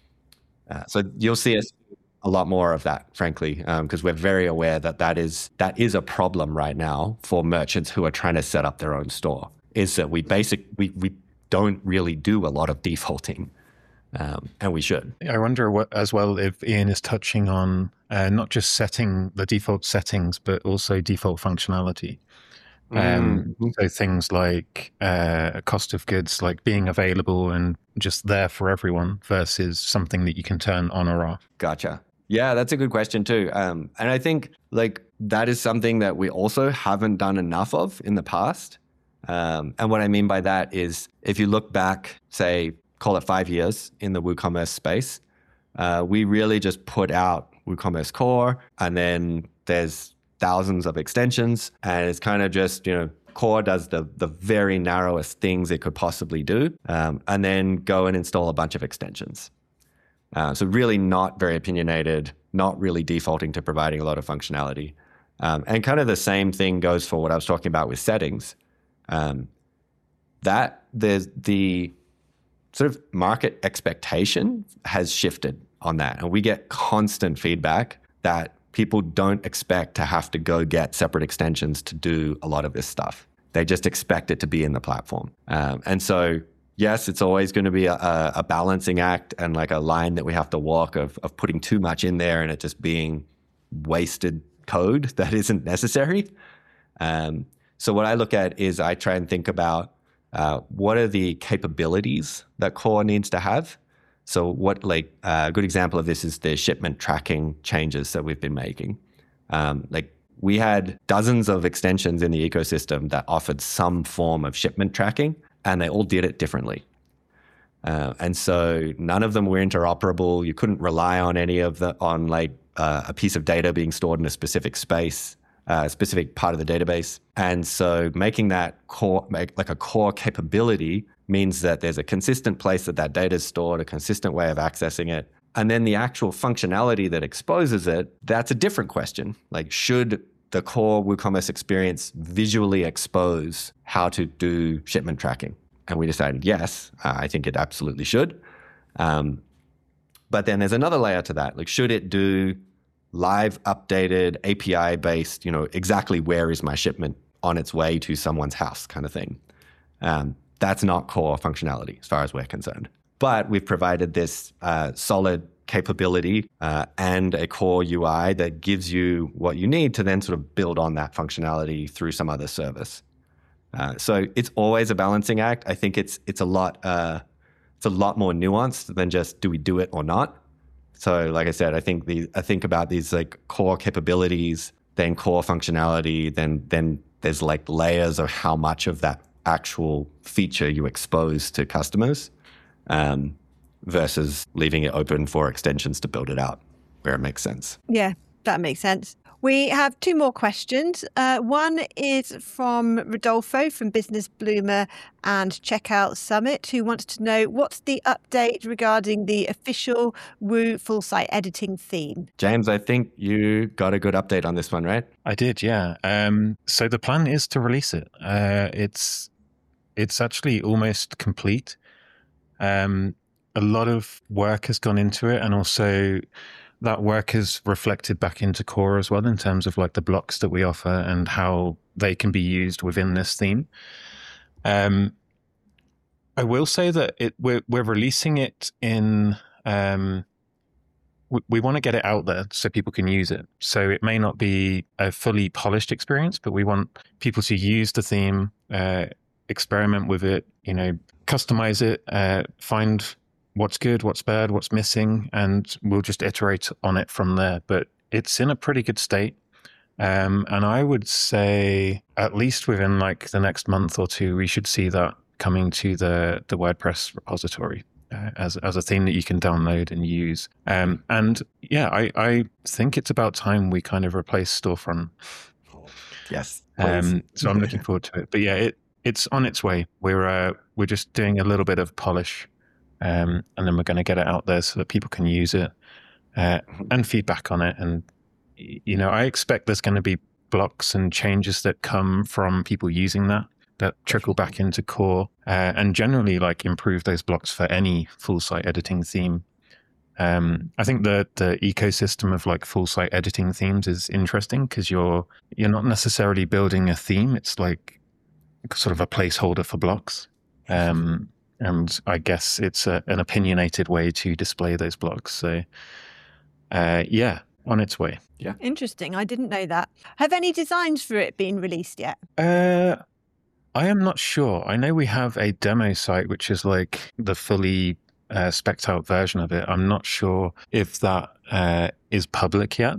Speaker 4: Uh, so you'll see us a lot more of that, frankly, because um, we're very aware that that is that is a problem right now for merchants who are trying to set up their own store. Is that we basic we we don't really do a lot of defaulting, um, and we should.
Speaker 2: I wonder what as well if Ian is touching on uh, not just setting the default settings, but also default functionality. Um, mm. So things like uh, cost of goods, like being available and just there for everyone versus something that you can turn on or off.
Speaker 4: Gotcha. Yeah, that's a good question too. Um, and I think like that is something that we also haven't done enough of in the past. Um, and what I mean by that is if you look back, say, call it five years in the WooCommerce space, uh, we really just put out WooCommerce Core, and then there's thousands of extensions, and it's kind of just, you know, Core does the the very narrowest things it could possibly do, um, and then go and install a bunch of extensions. Uh, so really not very opinionated, not really defaulting to providing a lot of functionality. Um, and kind of the same thing goes for what I was talking about with settings. Um, that there's the sort of market expectation has shifted on that, and we get constant feedback that people don't expect to have to go get separate extensions to do a lot of this stuff. They just expect it to be in the platform. Um, and so, yes, it's always going to be a, a balancing act and like a line that we have to walk of, of putting too much in there and it just being wasted code that isn't necessary. Um, so what I look at is I try and think about uh, what are the capabilities that Core needs to have. So what, like, uh, a good example of this is the shipment tracking changes that we've been making. Um, like, we had dozens of extensions in the ecosystem that offered some form of shipment tracking, and they all did it differently. Uh, and so none of them were interoperable. You couldn't rely on any of the, on like uh, a piece of data being stored in a specific space, a uh, specific part of the database. And so making that core, make like a core capability means that there's a consistent place that that data is stored, a consistent way of accessing it. And then the actual functionality that exposes it, that's a different question. Like, should the core WooCommerce experience visually expose how to do shipment tracking? And we decided, yes, uh, I think it absolutely should. Um, but then there's another layer to that. Like, should it do live updated A P I-based, you know, exactly where is my shipment on its way to someone's house kind of thing? Um, That's not core functionality as far as we're concerned. But we've provided this uh, solid capability uh, and a core U I that gives you what you need to then sort of build on that functionality through some other service. Uh, so it's always a balancing act. I think it's it's a lot uh, it's a lot more nuanced than just do we do it or not. So like I said, I think the I think about these like core capabilities, then core functionality, then then there's like layers of how much of that actual feature you expose to customers. Um, versus leaving it open for extensions to build it out where it makes sense.
Speaker 3: Yeah, that makes sense. We have two more questions. Uh, one is from Rodolfo from Business Bloomer and Checkout Summit, who wants to know what's the update regarding the official Woo full site editing theme.
Speaker 4: James, I think you got a good update on this one, right?
Speaker 2: I did, yeah. Um, so the plan is to release it. Uh, it's it's actually almost complete. Um, a lot of work has gone into it, and also that work is reflected back into Core as well in terms of like the blocks that we offer and how they can be used within this theme. Um, I will say that it we're we're releasing it in. Um, we, we want to get it out there so people can use it. So it may not be a fully polished experience, but we want people to use the theme, uh, experiment with it, you know, customize it, uh, find what's good, what's bad, what's missing, and we'll just iterate on it from there. But it's in a pretty good state. Um, and I would say at least within like the next month or two, we should see that coming to the, the WordPress repository uh, as, as a theme that you can download and use. Um, and yeah, I, I think it's about time we kind of replace Storefront.
Speaker 4: Yes.
Speaker 2: Um, so I'm looking forward to it. But yeah, it, it's on its way. We're, uh, we're just doing a little bit of polish. Um, and then we're going to get it out there so that people can use it uh, and feedback on it. And, you know, I expect there's going to be blocks and changes that come from people using that, that trickle back into Core uh, and generally like improve those blocks for any full site editing theme. Um, I think the the ecosystem of like full site editing themes is interesting because you're you're not necessarily building a theme. It's like sort of a placeholder for blocks. Um, And I guess it's a, an opinionated way to display those blocks. So, uh, yeah, on its way.
Speaker 4: Yeah.
Speaker 3: Interesting. I didn't know that. Have any designs for it been released yet?
Speaker 2: Uh, I am not sure. I know we have a demo site, which is like the fully uh, spec'd out version of it. I'm not sure if that uh, is public yet.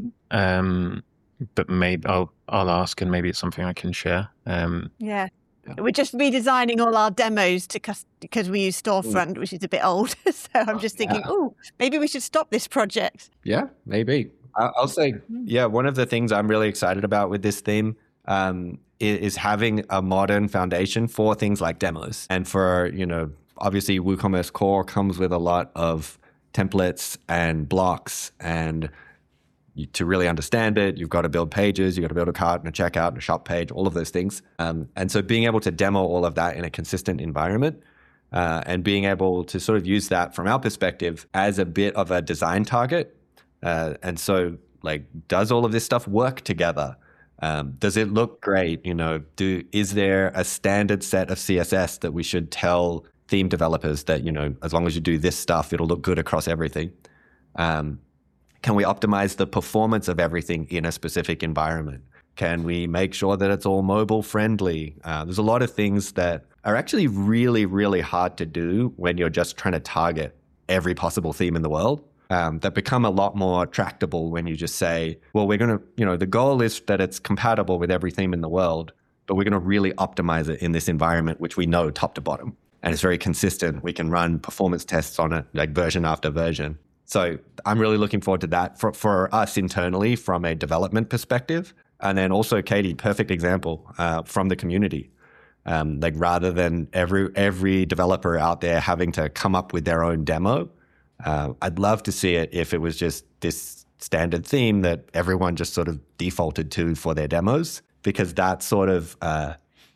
Speaker 2: Um, but maybe I'll I'll ask, and maybe it's something I can share. Um,
Speaker 3: yeah.
Speaker 4: Yeah.
Speaker 3: We're just redesigning all our demos to cus- because we use Storefront, which is a bit old. So I'm just thinking,
Speaker 4: Yeah.
Speaker 3: oh, maybe we should stop this project.
Speaker 4: Yeah, maybe. I- I'll say, yeah, one of the things I'm really excited about with this theme um, is, is having a modern foundation for things like demos. And for, you know, obviously WooCommerce Core comes with a lot of templates and blocks, and you, to really understand it, you've got to build pages, you've got to build a cart and a checkout and a shop page, all of those things. Um, and so being able to demo all of that in a consistent environment uh, and being able to sort of use that from our perspective as a bit of a design target. Uh, and so like, does all of this stuff work together? Um, does it look great? You know, do is there a standard set of C S S that we should tell theme developers that, you know, as long as you do this stuff, it'll look good across everything? Um, Can we optimize the performance of everything in a specific environment? Can we make sure that it's all mobile friendly? Uh, there's a lot of things that are actually really, really hard to do when you're just trying to target every possible theme in the world. Um, that become a lot more tractable when you just say, well, we're going to, you know, the goal is that it's compatible with every theme in the world, but we're going to really optimize it in this environment, which we know top to bottom. And it's very consistent. We can run performance tests on it, like version after version. So I'm really looking forward to that for, for us internally from a development perspective. And then also, Katie, perfect example uh, from the community. Um, like rather than every every developer out there having to come up with their own demo, uh, I'd love to see it if it was just this standard theme that everyone just sort of defaulted to for their demos, because that sort of uh,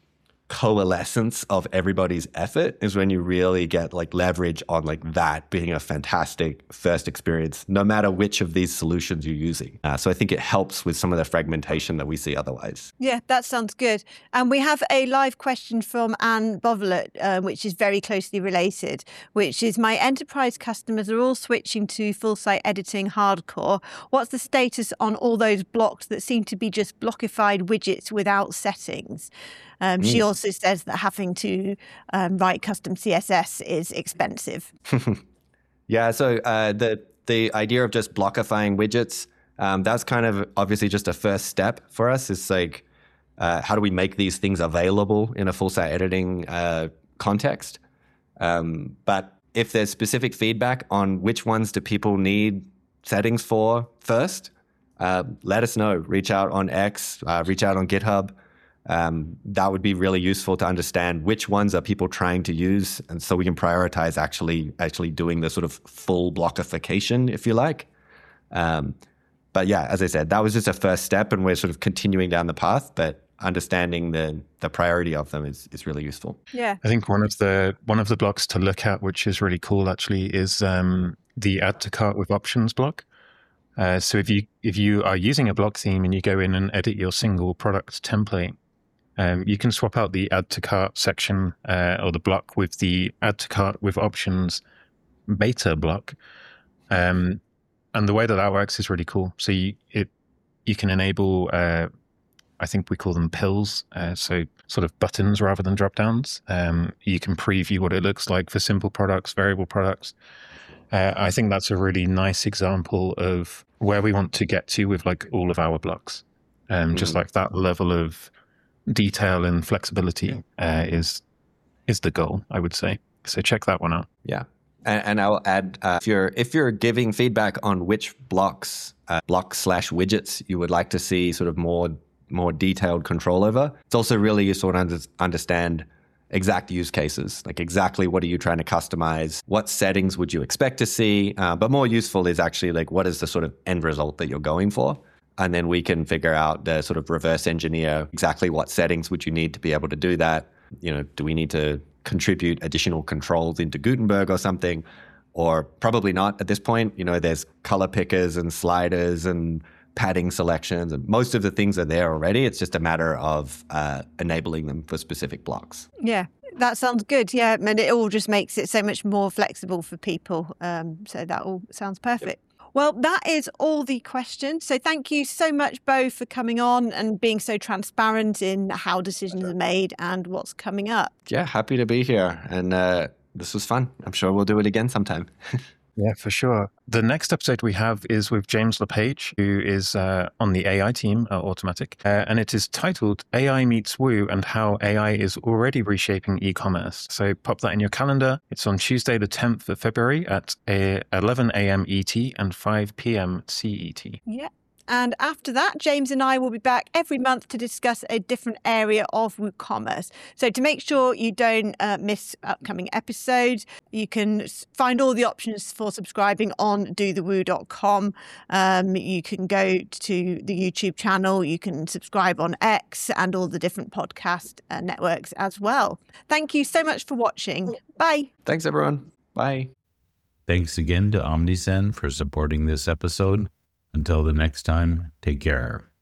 Speaker 4: coalescence of everybody's effort is when you really get like leverage on like that being a fantastic first experience, no matter which of these solutions you're using. Uh, so I think it helps with some of the fragmentation that we see otherwise.
Speaker 3: Yeah, that sounds good. And we have a live question from Anne Bovelet, uh, which is very closely related, which is my enterprise customers are all switching to full site editing hardcore. What's the status on all those blocks that seem to be just blockified widgets without settings? Um, mm. She also says that having to um, write custom C S S is expensive.
Speaker 4: Yeah, so uh, the the idea of just blockifying widgets, um, that's kind of obviously just a first step for us. It's like, uh, how do we make these things available in a full site editing uh, context? Um, but if there's specific feedback on which ones do people need settings for first, uh, let us know. Reach out on X, uh, reach out on GitHub. Um, that would be really useful to understand which ones are people trying to use, and so we can prioritize actually actually doing the sort of full blockification, if you like. Um, but yeah, as I said, that was just a first step, and we're sort of continuing down the path. But understanding the the priority of them is is really useful.
Speaker 3: Yeah,
Speaker 2: I think one of the one of the blocks to look at, which is really cool, actually, is um, the add to cart with options block. Uh, so if you if you are using a block theme and you go in and edit your single product template, um, you can swap out the add to cart section uh, or the block with the add to cart with options beta block. Um, and the way that that works is really cool. So you it you can enable, uh, I think we call them pills, uh, so sort of buttons rather than drop downs. Um, you can preview what it looks like for simple products, variable products. Uh, I think that's a really nice example of where we want to get to with like all of our blocks. Um, mm. Just like that level of detail and flexibility uh, is is the goal, I would say. So check that one out.
Speaker 4: Yeah, and, and I'll add uh, if you're if you're giving feedback on which blocks, uh, blocks slash widgets you would like to see sort of more more detailed control over, it's also really useful to under, understand exact use cases, like exactly what are you trying to customize, what settings would you expect to see, uh, but more useful is actually like what is the sort of end result that you're going for, and then we can figure out the sort of reverse engineer exactly what settings would you need to be able to do that. You know, do we need to contribute additional controls into Gutenberg or something, or probably not at this point. You know, there's color pickers and sliders and padding selections, and most of the things are there already. It's just a matter of uh, enabling them for specific blocks.
Speaker 3: Yeah, that sounds good. Yeah, and it all just makes it so much more flexible for people. Um, so that all sounds perfect. Well, that is all the questions. So thank you so much, Bo, for coming on and being so transparent in how decisions are made and what's coming up.
Speaker 4: Yeah, happy to be here. And uh, this was fun. I'm sure we'll do it again sometime.
Speaker 2: Yeah, for sure. The next episode we have is with James LePage, who is uh, on the A I team at Automattic. Uh, and it is titled A I Meets Woo and How A I is Already Reshaping E-Commerce. So pop that in your calendar. It's on Tuesday, the tenth of February at eleven a.m. E T and five p.m. C E T.
Speaker 3: Yeah. And after that, James and I will be back every month to discuss a different area of WooCommerce. So to make sure you don't uh, miss upcoming episodes, you can find all the options for subscribing on do the woo dot com. Um, you can go to the YouTube channel. You can subscribe on X and all the different podcast uh, networks as well. Thank you so much for watching. Bye.
Speaker 4: Thanks, everyone. Bye.
Speaker 1: Thanks again to OmniSend for supporting this episode. Until the next time, take care.